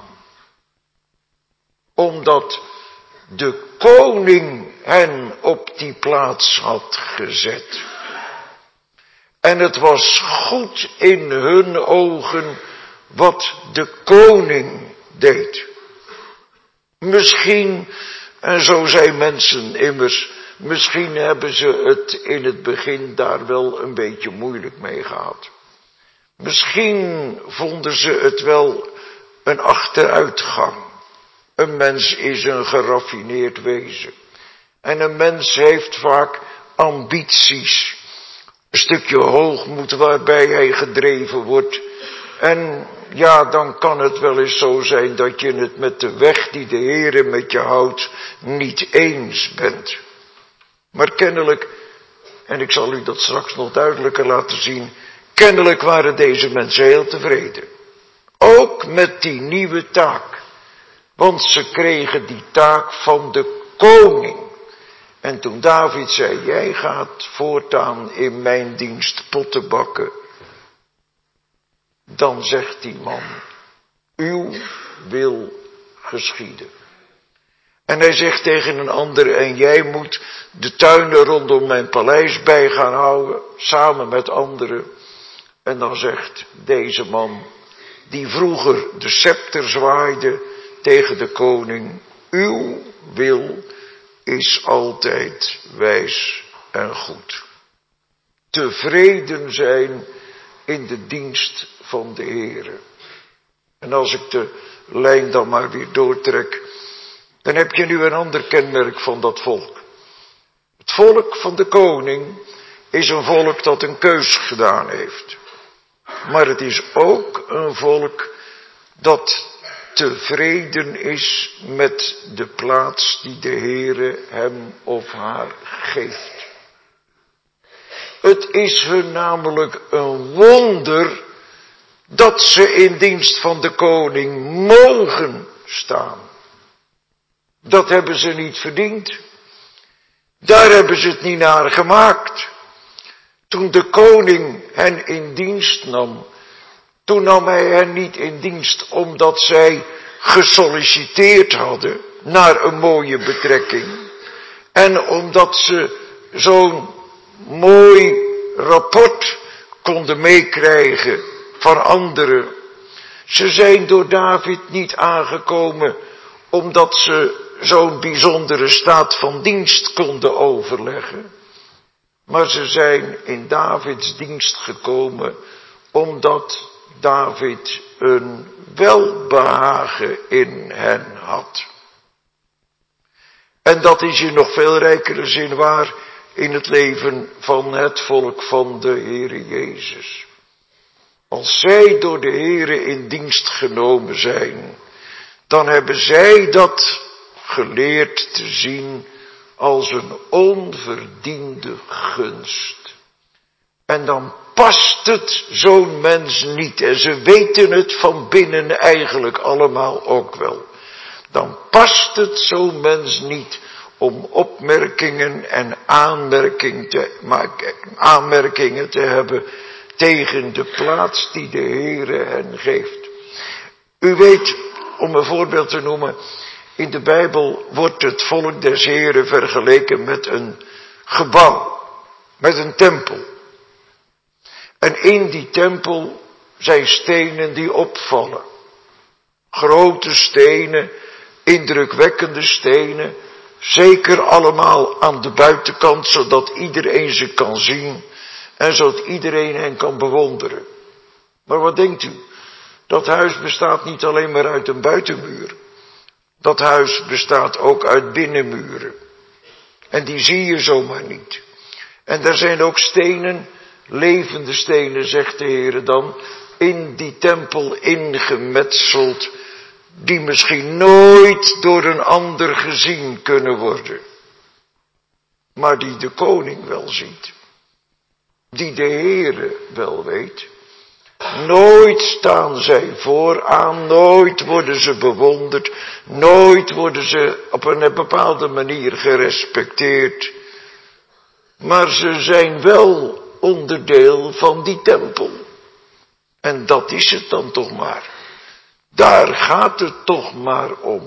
[SPEAKER 1] Omdat de koning hen op die plaats had gezet. En het was goed in hun ogen wat de koning deed. Misschien, en zo zijn mensen immers, misschien hebben ze het in het begin daar wel een beetje moeilijk mee gehad. Misschien vonden ze het wel een achteruitgang. Een mens is een geraffineerd wezen. En een mens heeft vaak ambities. Een stukje hoogmoed waarbij hij gedreven wordt. En ja, dan kan het wel eens zo zijn dat je het met de weg die de Heere met je houdt niet eens bent. Maar kennelijk, en ik zal u dat straks nog duidelijker laten zien, kennelijk waren deze mensen heel tevreden. Ook met die nieuwe taak. Want ze kregen die taak van de koning. En toen David zei, jij gaat voortaan in mijn dienst potten bakken. Dan zegt die man, uw wil geschieden. En hij zegt tegen een ander, en jij moet de tuinen rondom mijn paleis bij gaan houden, samen met anderen. En dan zegt deze man, die vroeger de scepter zwaaide tegen de koning, uw wil is altijd wijs en goed. Tevreden zijn in de dienst van de Heere. En als ik de lijn dan maar weer doortrek, dan heb je nu een ander kenmerk van dat volk. Het volk van de koning is een volk dat een keus gedaan heeft. Maar het is ook een volk dat tevreden is met de plaats die de Heere hem of haar geeft. Het is hun namelijk een wonder dat ze in dienst van de koning mogen staan. Dat hebben ze niet verdiend. Daar hebben ze het niet naar gemaakt. Toen de koning hen in dienst nam, toen nam hij hen niet in dienst omdat zij gesolliciteerd hadden naar een mooie betrekking. En omdat ze zo'n mooi rapport konden meekrijgen van anderen. Ze zijn door David niet aangekomen omdat ze zo'n bijzondere staat van dienst konden overleggen. Maar ze zijn in Davids dienst gekomen omdat David een welbehagen in hen had. En dat is in nog veel rijkere zin waar in het leven van het volk van de Heere Jezus. Als zij door de Heere in dienst genomen zijn, dan hebben zij dat geleerd te zien als een onverdiende gunst. En dan past het zo'n mens niet. En ze weten het van binnen eigenlijk allemaal ook wel. Dan past het zo'n mens niet om opmerkingen en aanmerkingen te hebben tegen de plaats die de Heere hen geeft. U weet, om een voorbeeld te noemen, in de Bijbel wordt het volk des Heeren vergeleken met een gebouw, met een tempel. En in die tempel zijn stenen die opvallen. Grote stenen, indrukwekkende stenen, zeker allemaal aan de buitenkant, zodat iedereen ze kan zien en zodat iedereen hen kan bewonderen. Maar wat denkt u? Dat huis bestaat niet alleen maar uit een buitenmuur. Dat huis bestaat ook uit binnenmuren. En die zie je zomaar niet. En daar zijn ook stenen, levende stenen, zegt de Heere dan, in die tempel ingemetseld, die misschien nooit door een ander gezien kunnen worden. Maar die de koning wel ziet. Die de Heere wel weet. Nooit staan zij vooraan, nooit worden ze bewonderd, nooit worden ze op een bepaalde manier gerespecteerd. Maar ze zijn wel onderdeel van die tempel. En dat is het dan toch maar. Daar gaat het toch maar om.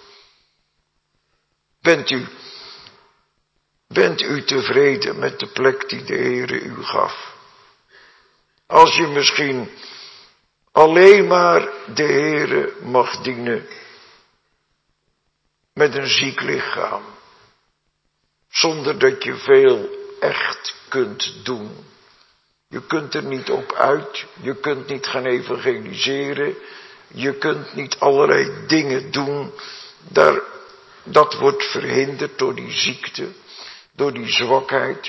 [SPEAKER 1] Bent u tevreden met de plek die de Heere u gaf? Als je misschien alleen maar de Heere mag dienen met een ziek lichaam, zonder dat je veel echt kunt doen. Je kunt er niet op uit, je kunt niet gaan evangeliseren, je kunt niet allerlei dingen doen. Dat wordt verhinderd door die ziekte, door die zwakheid.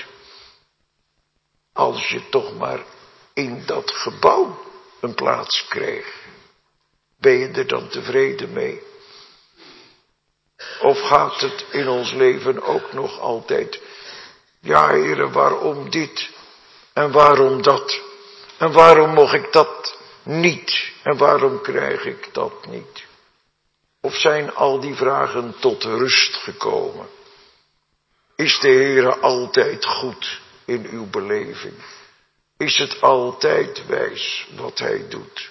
[SPEAKER 1] Als je toch maar in dat gebouw een plaats kreeg, ben je er dan tevreden mee? Of gaat het in ons leven ook nog altijd, ja Heere, waarom dit en waarom dat? En waarom mag ik dat niet? En waarom krijg ik dat niet? Of zijn al die vragen tot rust gekomen? Is de Heere altijd goed in uw beleving? Is het altijd wijs wat hij doet?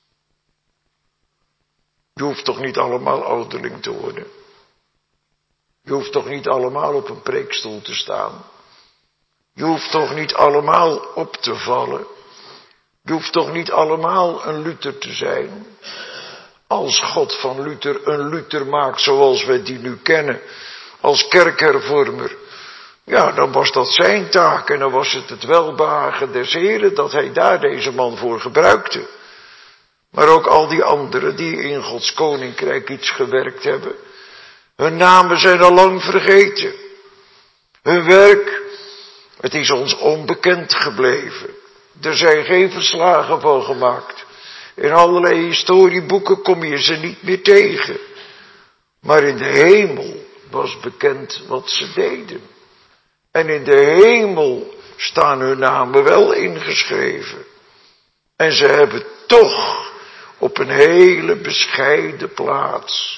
[SPEAKER 1] Je hoeft toch niet allemaal ouderling te worden? Je hoeft toch niet allemaal op een preekstoel te staan? Je hoeft toch niet allemaal op te vallen? Je hoeft toch niet allemaal een Luther te zijn? Als God van Luther een Luther maakt zoals we die nu kennen, als kerkhervormer, ja, dan was dat zijn taak en dan was het welbehagen des Heren dat hij daar deze man voor gebruikte. Maar ook al die anderen die in Gods koninkrijk iets gewerkt hebben, hun namen zijn al lang vergeten. Hun werk, het is ons onbekend gebleven. Er zijn geen verslagen van gemaakt. In allerlei historieboeken kom je ze niet meer tegen. Maar in de hemel was bekend wat ze deden. En in de hemel staan hun namen wel ingeschreven. En ze hebben toch op een hele bescheiden plaats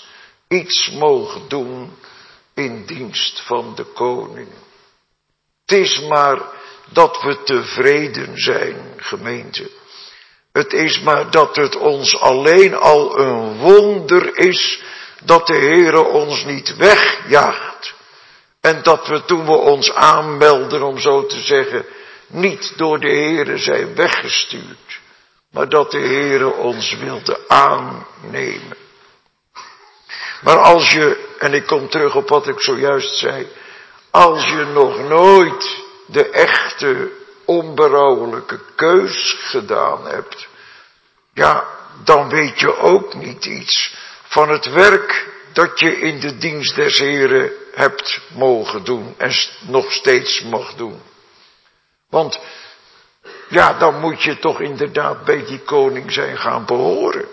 [SPEAKER 1] iets mogen doen in dienst van de koning. Het is maar dat we tevreden zijn, gemeente. Het is maar dat het ons alleen al een wonder is dat de Heere ons niet wegjaagt. En dat we toen we ons aanmelden, om zo te zeggen, niet door de Heere zijn weggestuurd. Maar dat de Heere ons wilde aannemen. Maar als je, en ik kom terug op wat ik zojuist zei, als je nog nooit de echte onberouwelijke keus gedaan hebt, ja, dan weet je ook niet iets van het werk dat je in de dienst des Heren hebt mogen doen en nog steeds mag doen. Want ja, dan moet je toch inderdaad bij die koning zijn gaan behoren.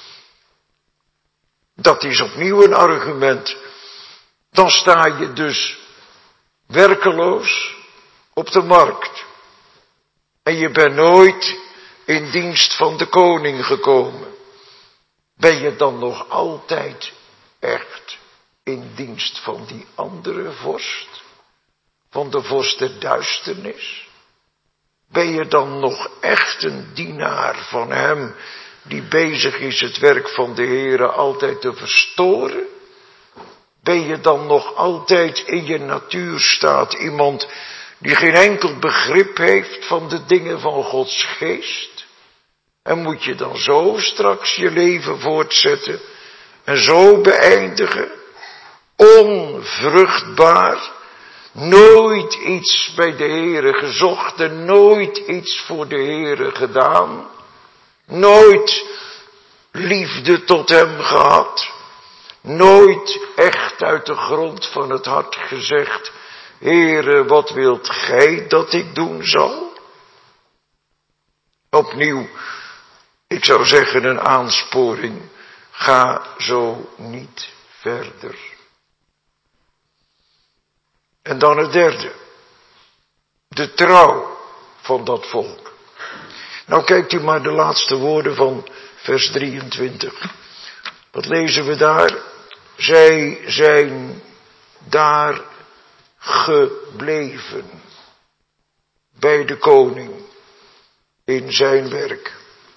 [SPEAKER 1] Dat is opnieuw een argument. Dan sta je dus werkeloos op de markt. En je bent nooit in dienst van de koning gekomen. Ben je dan nog altijd echt in dienst van die andere vorst? Van de vorst der duisternis? Ben je dan nog echt een dienaar van hem die bezig is het werk van de Heere altijd te verstoren? Ben je dan nog altijd in je natuurstaat iemand die geen enkel begrip heeft van de dingen van Gods geest? En moet je dan zo straks je leven voortzetten en zo beëindigen? Onvruchtbaar, nooit iets bij de Heere gezocht en nooit iets voor de Heere gedaan. Nooit liefde tot hem gehad. Nooit echt uit de grond van het hart gezegd: Heere, wat wilt gij dat ik doen zal? Opnieuw, ik zou zeggen een aansporing. Ga zo niet verder. En dan het derde. De trouw van dat volk. Nou kijkt u maar de laatste woorden van vers 23. Wat lezen we daar? Zij zijn daar gebleven. Bij de koning. In zijn werk.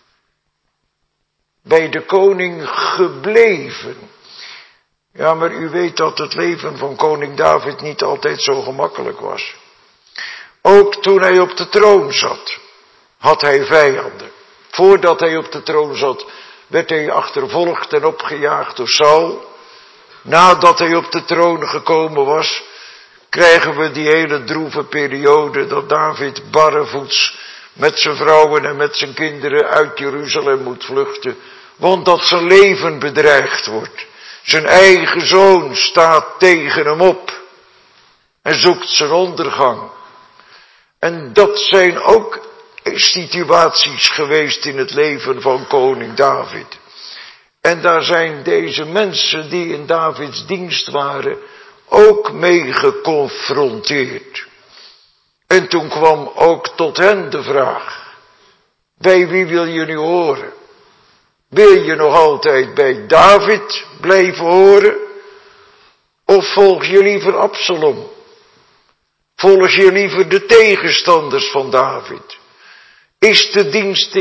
[SPEAKER 1] Bij de koning gebleven. Ja, maar u weet dat het leven van koning David niet altijd zo gemakkelijk was. Ook toen hij op de troon zat, had hij vijanden. Voordat hij op de troon zat, werd hij achtervolgd en opgejaagd door Saul. Nadat hij op de troon gekomen was, krijgen we die hele droeve periode dat David barrevoets met zijn vrouwen en met zijn kinderen uit Jeruzalem moet vluchten, want dat zijn leven bedreigd wordt. Zijn eigen zoon staat tegen hem op en zoekt zijn ondergang. En dat zijn ook situaties geweest in het leven van koning David. En daar zijn deze mensen die in Davids dienst waren ook mee geconfronteerd. En toen kwam ook tot hen de vraag: bij wie wil je nu horen? Wil je nog altijd bij David blijven horen? Of volg je liever Absalom? Volg je liever de tegenstanders van David? Is het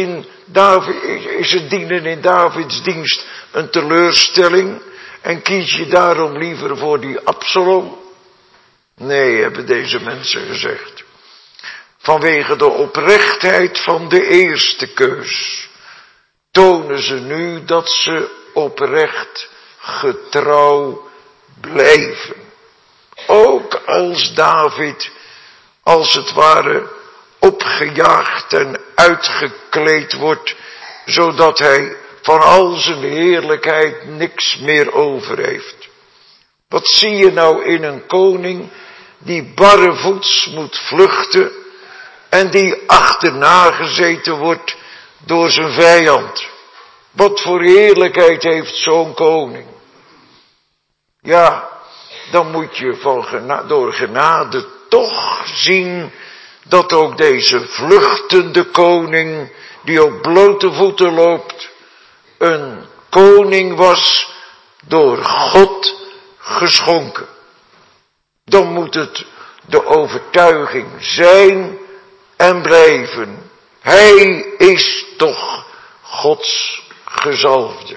[SPEAKER 1] dienen in Davids dienst een teleurstelling? En kies je daarom liever voor die Absalom? Nee, hebben deze mensen gezegd. Vanwege de oprechtheid van de eerste keus tonen ze nu dat ze oprecht getrouw blijven. Ook als David, als het ware, opgejaagd en uitgekleed wordt, zodat hij van al zijn heerlijkheid niks meer over heeft. Wat zie je nou in een koning die barrevoets moet vluchten en die achterna gezeten wordt door zijn vijand? Wat voor heerlijkheid heeft zo'n koning? Ja, dan moet je door genade toch zien dat ook deze vluchtende koning, die op blote voeten loopt, een koning was door God geschonken. Dan moet het de overtuiging zijn en blijven. Hij is toch Gods gezalfde.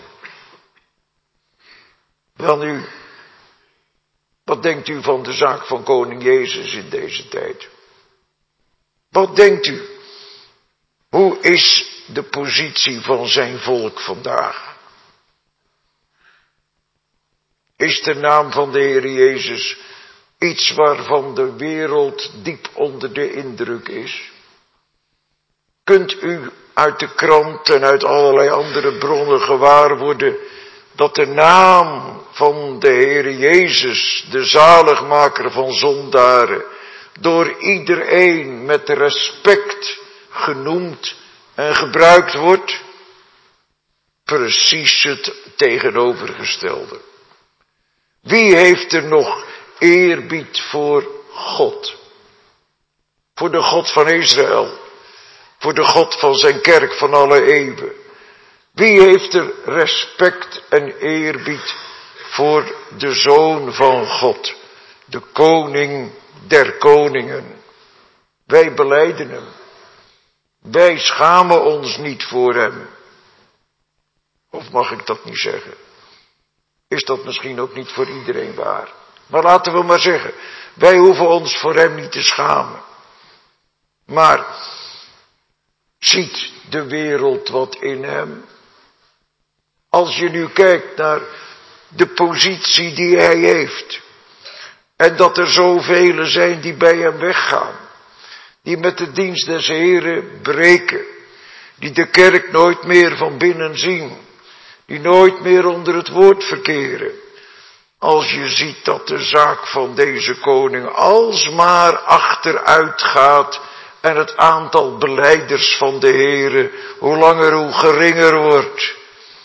[SPEAKER 1] Welnu, wat denkt u van de zaak van koning Jezus in deze tijd? Wat denkt u? Hoe is de positie van zijn volk vandaag? Is de naam van de Heer Jezus iets waarvan de wereld diep onder de indruk is? Kunt u uit de krant en uit allerlei andere bronnen gewaar worden dat de naam van de Heer Jezus, de zaligmaker van zondaren, door iedereen met respect genoemd en gebruikt wordt? Precies het tegenovergestelde. Wie heeft er nog eerbied voor God? Voor de God van Israël. Voor de God van zijn kerk van alle eeuwen. Wie heeft er respect en eerbied voor de Zoon van God? De Koning der koningen. Wij belijden hem. Wij schamen ons niet voor hem. Of mag ik dat niet zeggen? Is dat misschien ook niet voor iedereen waar? Maar laten we maar zeggen, wij hoeven ons voor hem niet te schamen. Maar ziet de wereld wat in hem? Als je nu kijkt naar de positie die hij heeft. En dat er zoveel zijn die bij hem weggaan. Die met de dienst des Heren breken. Die de kerk nooit meer van binnen zien. Die nooit meer onder het woord verkeren. Als je ziet dat de zaak van deze koning alsmaar achteruit gaat. En het aantal belijders van de Heren hoe langer hoe geringer wordt.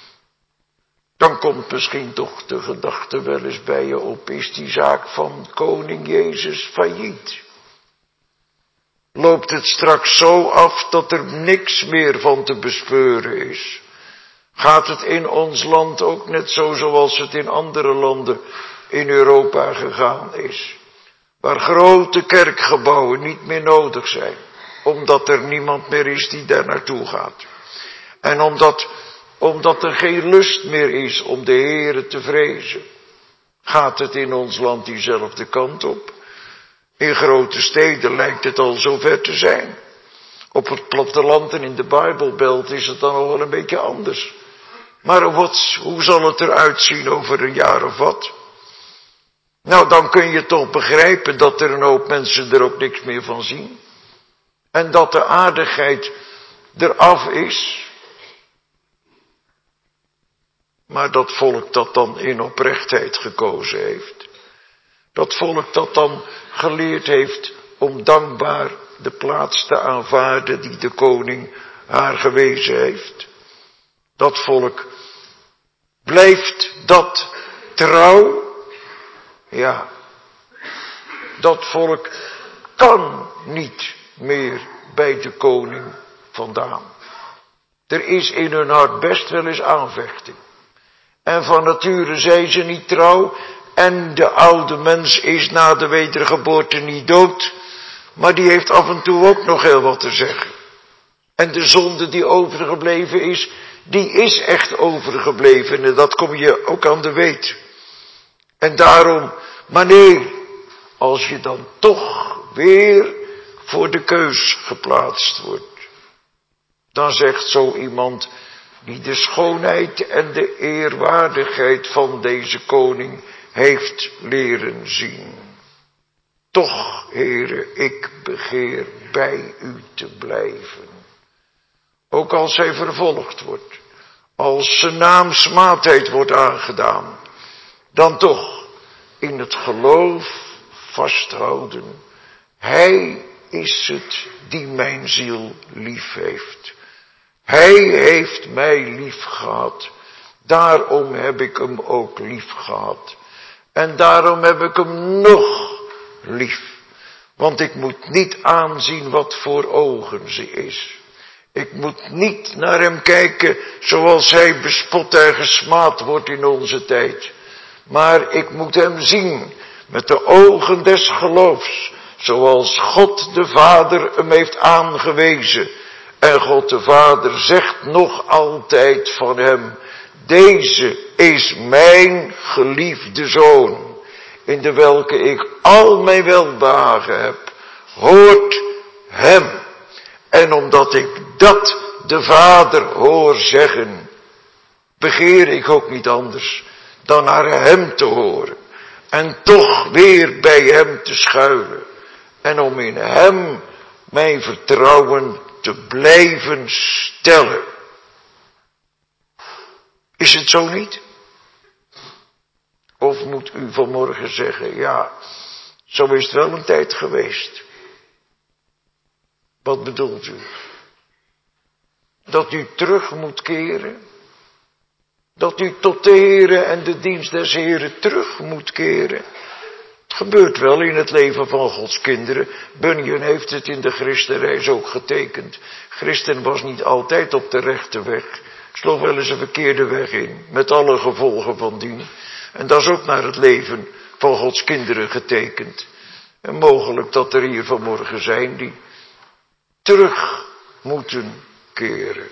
[SPEAKER 1] Dan komt misschien toch de gedachte wel eens bij je op. Is die zaak van koning Jezus failliet? Loopt het straks zo af dat er niks meer van te bespeuren is? Gaat het in ons land ook net zo zoals het in andere landen in Europa gegaan is? Waar grote kerkgebouwen niet meer nodig zijn. Omdat er niemand meer is die daar naartoe gaat. En omdat er geen lust meer is om de Heere te vrezen. Gaat het in ons land diezelfde kant op? In grote steden lijkt het al zover te zijn. Op het platteland en in de Bijbelbelt is het dan al wel een beetje anders. Maar hoe zal het eruit zien over een jaar of wat? Nou, dan kun je toch begrijpen dat er een hoop mensen er ook niks meer van zien. En dat de aardigheid eraf is. Maar dat volk dat dan in oprechtheid gekozen heeft. Dat volk dat dan geleerd heeft om dankbaar de plaats te aanvaarden die de koning haar gewezen heeft. Dat volk, blijft dat trouw? Ja, dat volk kan niet meer bij de koning vandaan. Er is in hun hart best wel eens aanvechting. En van nature zijn ze niet trouw. En de oude mens is na de wedergeboorte niet dood. Maar die heeft af en toe ook nog heel wat te zeggen. En de zonde die overgebleven is, die is echt overgebleven. En dat kom je ook aan de weet. En daarom, maar nee, als je dan toch weer voor de keus geplaatst wordt. Dan zegt zo iemand die de schoonheid en de eerwaardigheid van deze koning heeft leren zien. Toch, Heere, ik begeer bij u te blijven. Ook als hij vervolgd wordt, als zijn naam smaadheid wordt aangedaan, dan toch in het geloof vasthouden. Hij is het die mijn ziel lief heeft. Hij heeft mij lief gehad. Daarom heb ik hem ook lief gehad. En daarom heb ik hem nog lief. Want ik moet niet aanzien wat voor ogen ze is. Ik moet niet naar hem kijken zoals hij bespot en gesmaad wordt in onze tijd. Maar ik moet hem zien met de ogen des geloofs, zoals God de Vader hem heeft aangewezen. En God de Vader zegt nog altijd van hem: deze is mijn geliefde Zoon, in de welke ik al mijn welbehagen heb. Hoort hem. En omdat ik dat de Vader hoor zeggen, begeer ik ook niet anders dan naar hem te horen. En toch weer bij hem te schuilen. En om in hem mijn vertrouwen te blijven stellen. Is het zo niet? Of moet u vanmorgen zeggen, ja, zo is het wel een tijd geweest. Wat bedoelt u? Dat u terug moet keren? Dat u tot de Here en de dienst des Heren terug moet keren? Het gebeurt wel in het leven van Gods kinderen. Bunyan heeft het in de Christenreis ook getekend. Christen was niet altijd op de rechte weg. Sloeg wel eens een verkeerde weg in, met alle gevolgen van dien. En dat is ook naar het leven van Gods kinderen getekend. En mogelijk dat er hier vanmorgen zijn die terug moeten keren.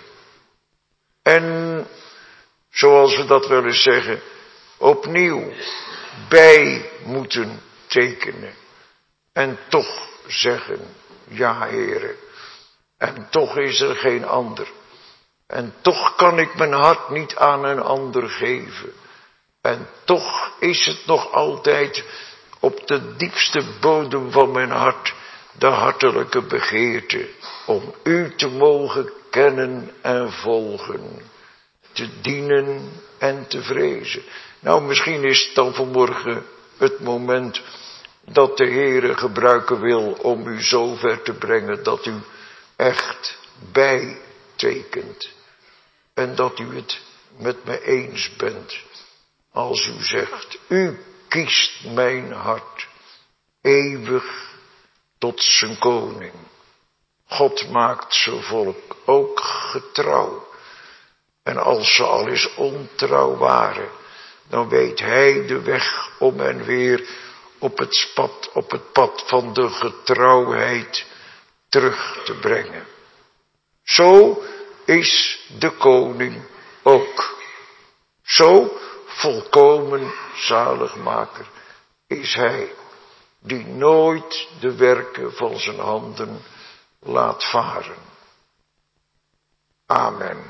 [SPEAKER 1] En, zoals we dat wel eens zeggen, opnieuw bij moeten tekenen. En toch zeggen, ja Heere, en toch is er geen ander. En toch kan ik mijn hart niet aan een ander geven. En toch is het nog altijd op de diepste bodem van mijn hart de hartelijke begeerte om u te mogen kennen en volgen, te dienen en te vrezen. Nou, misschien is het dan vanmorgen het moment dat de Heere gebruiken wil om u zo ver te brengen dat u echt bijtekent. En dat u het met me eens bent als u zegt, u kiest mijn hart eeuwig tot zijn koning. God maakt zijn volk ook getrouw. En als ze al eens ontrouw waren, dan weet hij de weg om hen weer op het pad van de getrouwheid terug te brengen. Zo is de koning ook. Zo volkomen zaligmaker is hij, die nooit de werken van zijn handen laat varen. Amen.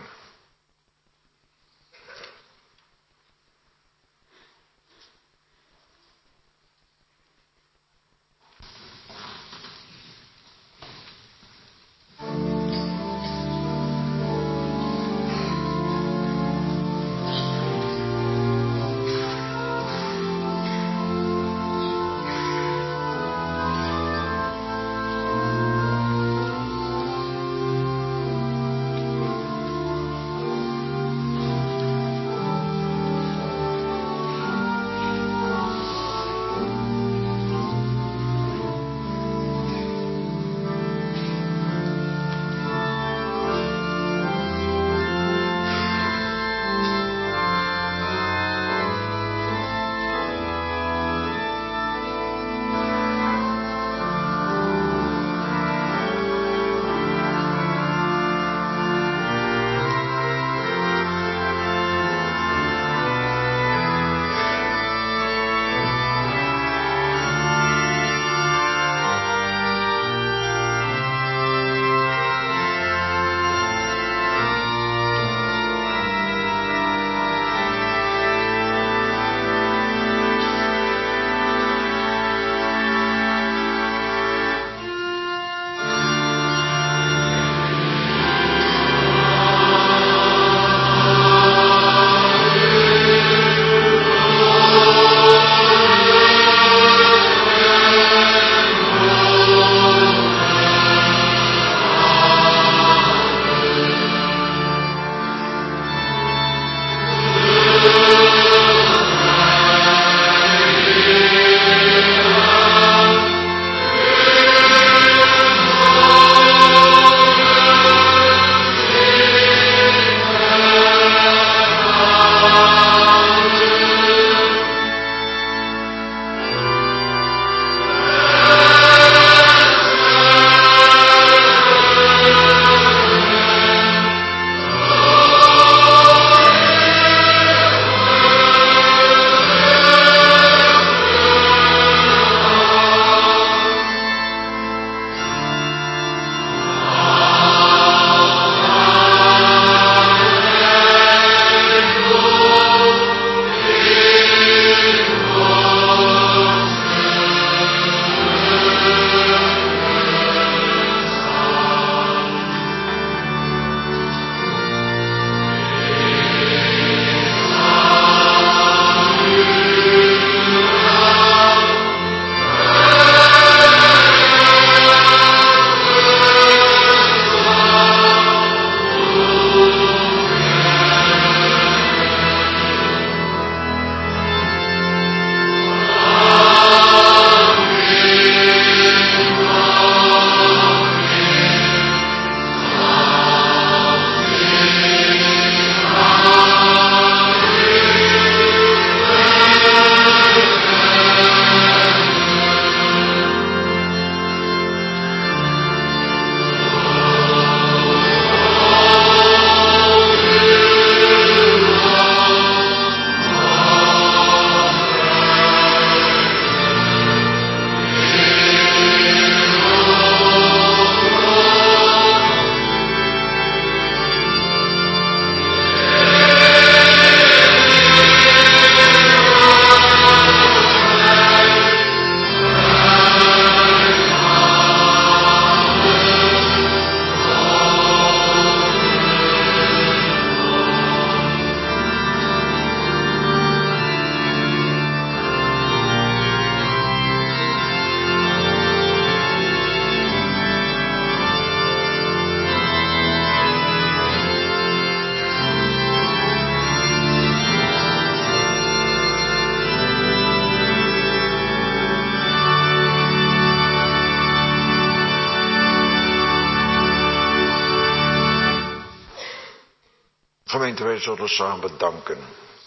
[SPEAKER 1] Gemeente, wij zullen samen danken.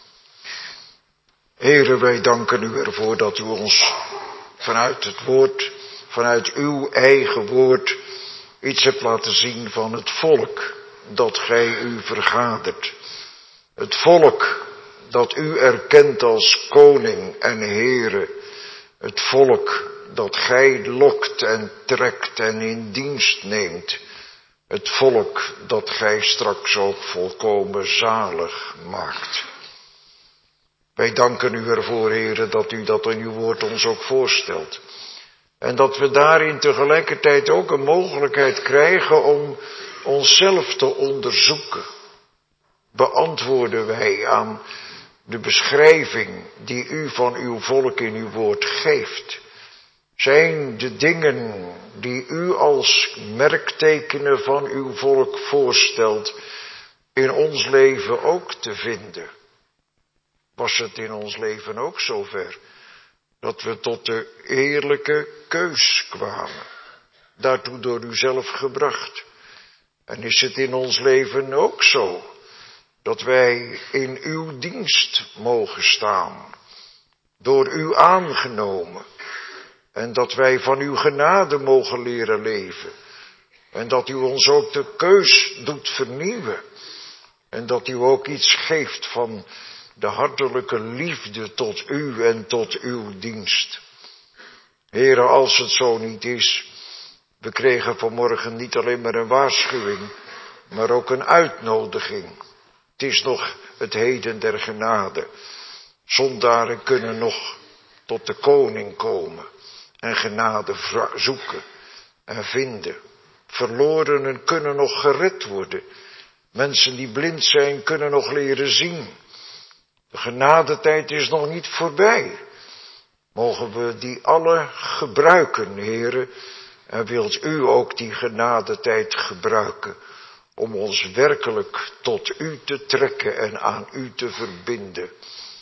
[SPEAKER 1] Heere, wij danken u ervoor dat u ons vanuit het woord, vanuit uw eigen woord, iets hebt laten zien van het volk dat gij u vergadert. Het volk dat u erkent als koning en Heere. Het volk dat gij lokt en trekt en in dienst neemt. Het volk dat gij straks ook volkomen zalig maakt. Wij danken u ervoor, Heere, dat u dat in uw woord ons ook voorstelt. En dat we daarin tegelijkertijd ook een mogelijkheid krijgen om onszelf te onderzoeken. Beantwoorden wij aan de beschrijving die u van uw volk in uw woord geeft? Zijn de dingen die u als merktekenen van uw volk voorstelt in ons leven ook te vinden? Was het in ons leven ook zover dat we tot de eerlijke keus kwamen, daartoe door u zelf gebracht? En is het in ons leven ook zo dat wij in uw dienst mogen staan, door u aangenomen, en dat wij van uw genade mogen leren leven, en dat u ons ook de keus doet vernieuwen, en dat u ook iets geeft van de hartelijke liefde tot u en tot uw dienst. Heere, als het zo niet is, we kregen vanmorgen niet alleen maar een waarschuwing, maar ook een uitnodiging. Het is nog het heden der genade. Zondaren kunnen nog tot de koning komen en genade zoeken en vinden. Verlorenen kunnen nog gered worden. Mensen die blind zijn kunnen nog leren zien. De genadetijd is nog niet voorbij. Mogen we die alle gebruiken, Heere, en wilt u ook die genadetijd gebruiken om ons werkelijk tot u te trekken en aan u te verbinden.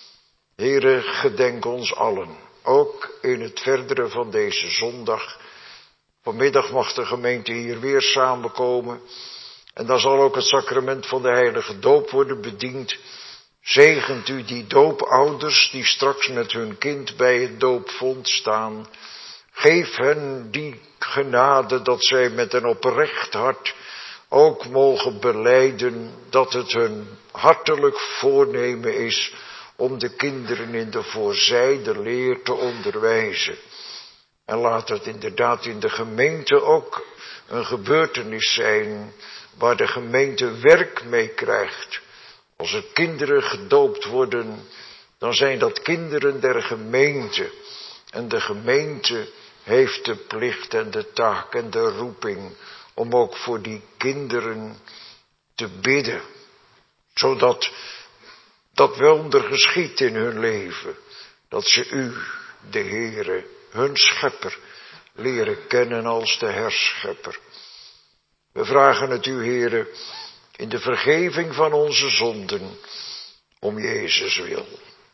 [SPEAKER 1] Heere, gedenk ons allen, ook in het verdere van deze zondag. Vanmiddag mag de gemeente hier weer samenkomen en dan zal ook het sacrament van de heilige doop worden bediend. Zegent u die doopouders die straks met hun kind bij het doopvont staan. Geef hen die genade dat zij met een oprecht hart ook mogen belijden dat het hun hartelijk voornemen is om de kinderen in de voorzijde leer te onderwijzen. En laat het inderdaad in de gemeente ook een gebeurtenis zijn waar de gemeente werk mee krijgt. Als er kinderen gedoopt worden, dan zijn dat kinderen der gemeente. En de gemeente heeft de plicht en de taak en de roeping om ook voor die kinderen te bidden. Zodat dat wonder geschiet in hun leven. Dat ze u, de Heere, hun schepper, leren kennen als de herschepper. We vragen het u, Heere, in de vergeving van onze zonden, om Jezus wil.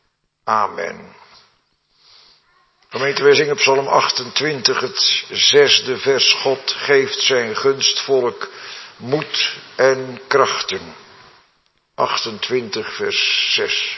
[SPEAKER 1] Amen. Gemeente, wij zingen Psalm 28, het 6e vers. God geeft zijn gunstvolk moed en krachten. 28 vers 6.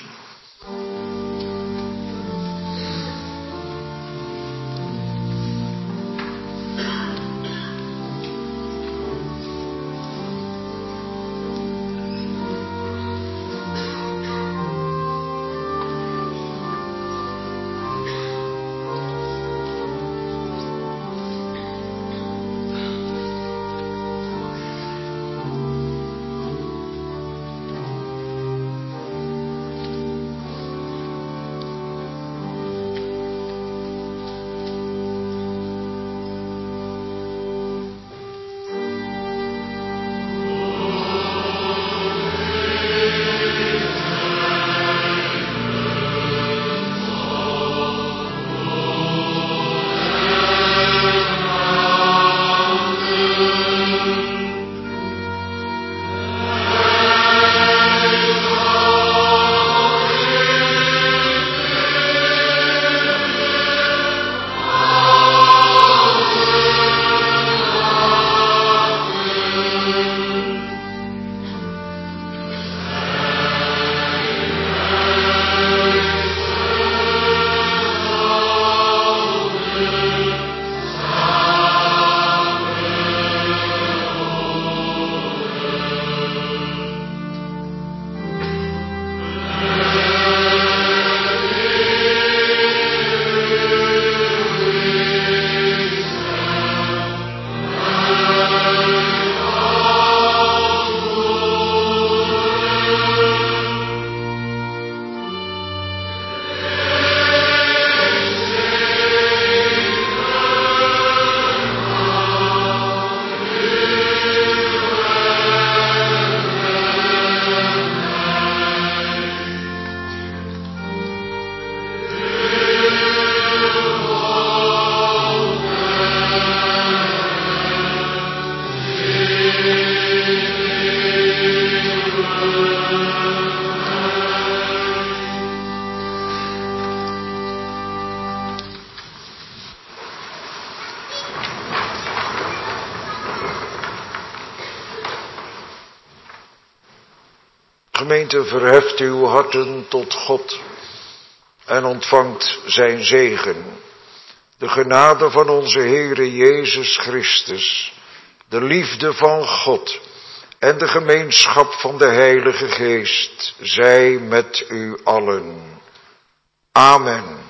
[SPEAKER 1] Gemeente, verheft uw harten tot God en ontvangt zijn zegen. De genade van onze Heere Jezus Christus, de liefde van God en de gemeenschap van de Heilige Geest zij met u allen. Amen.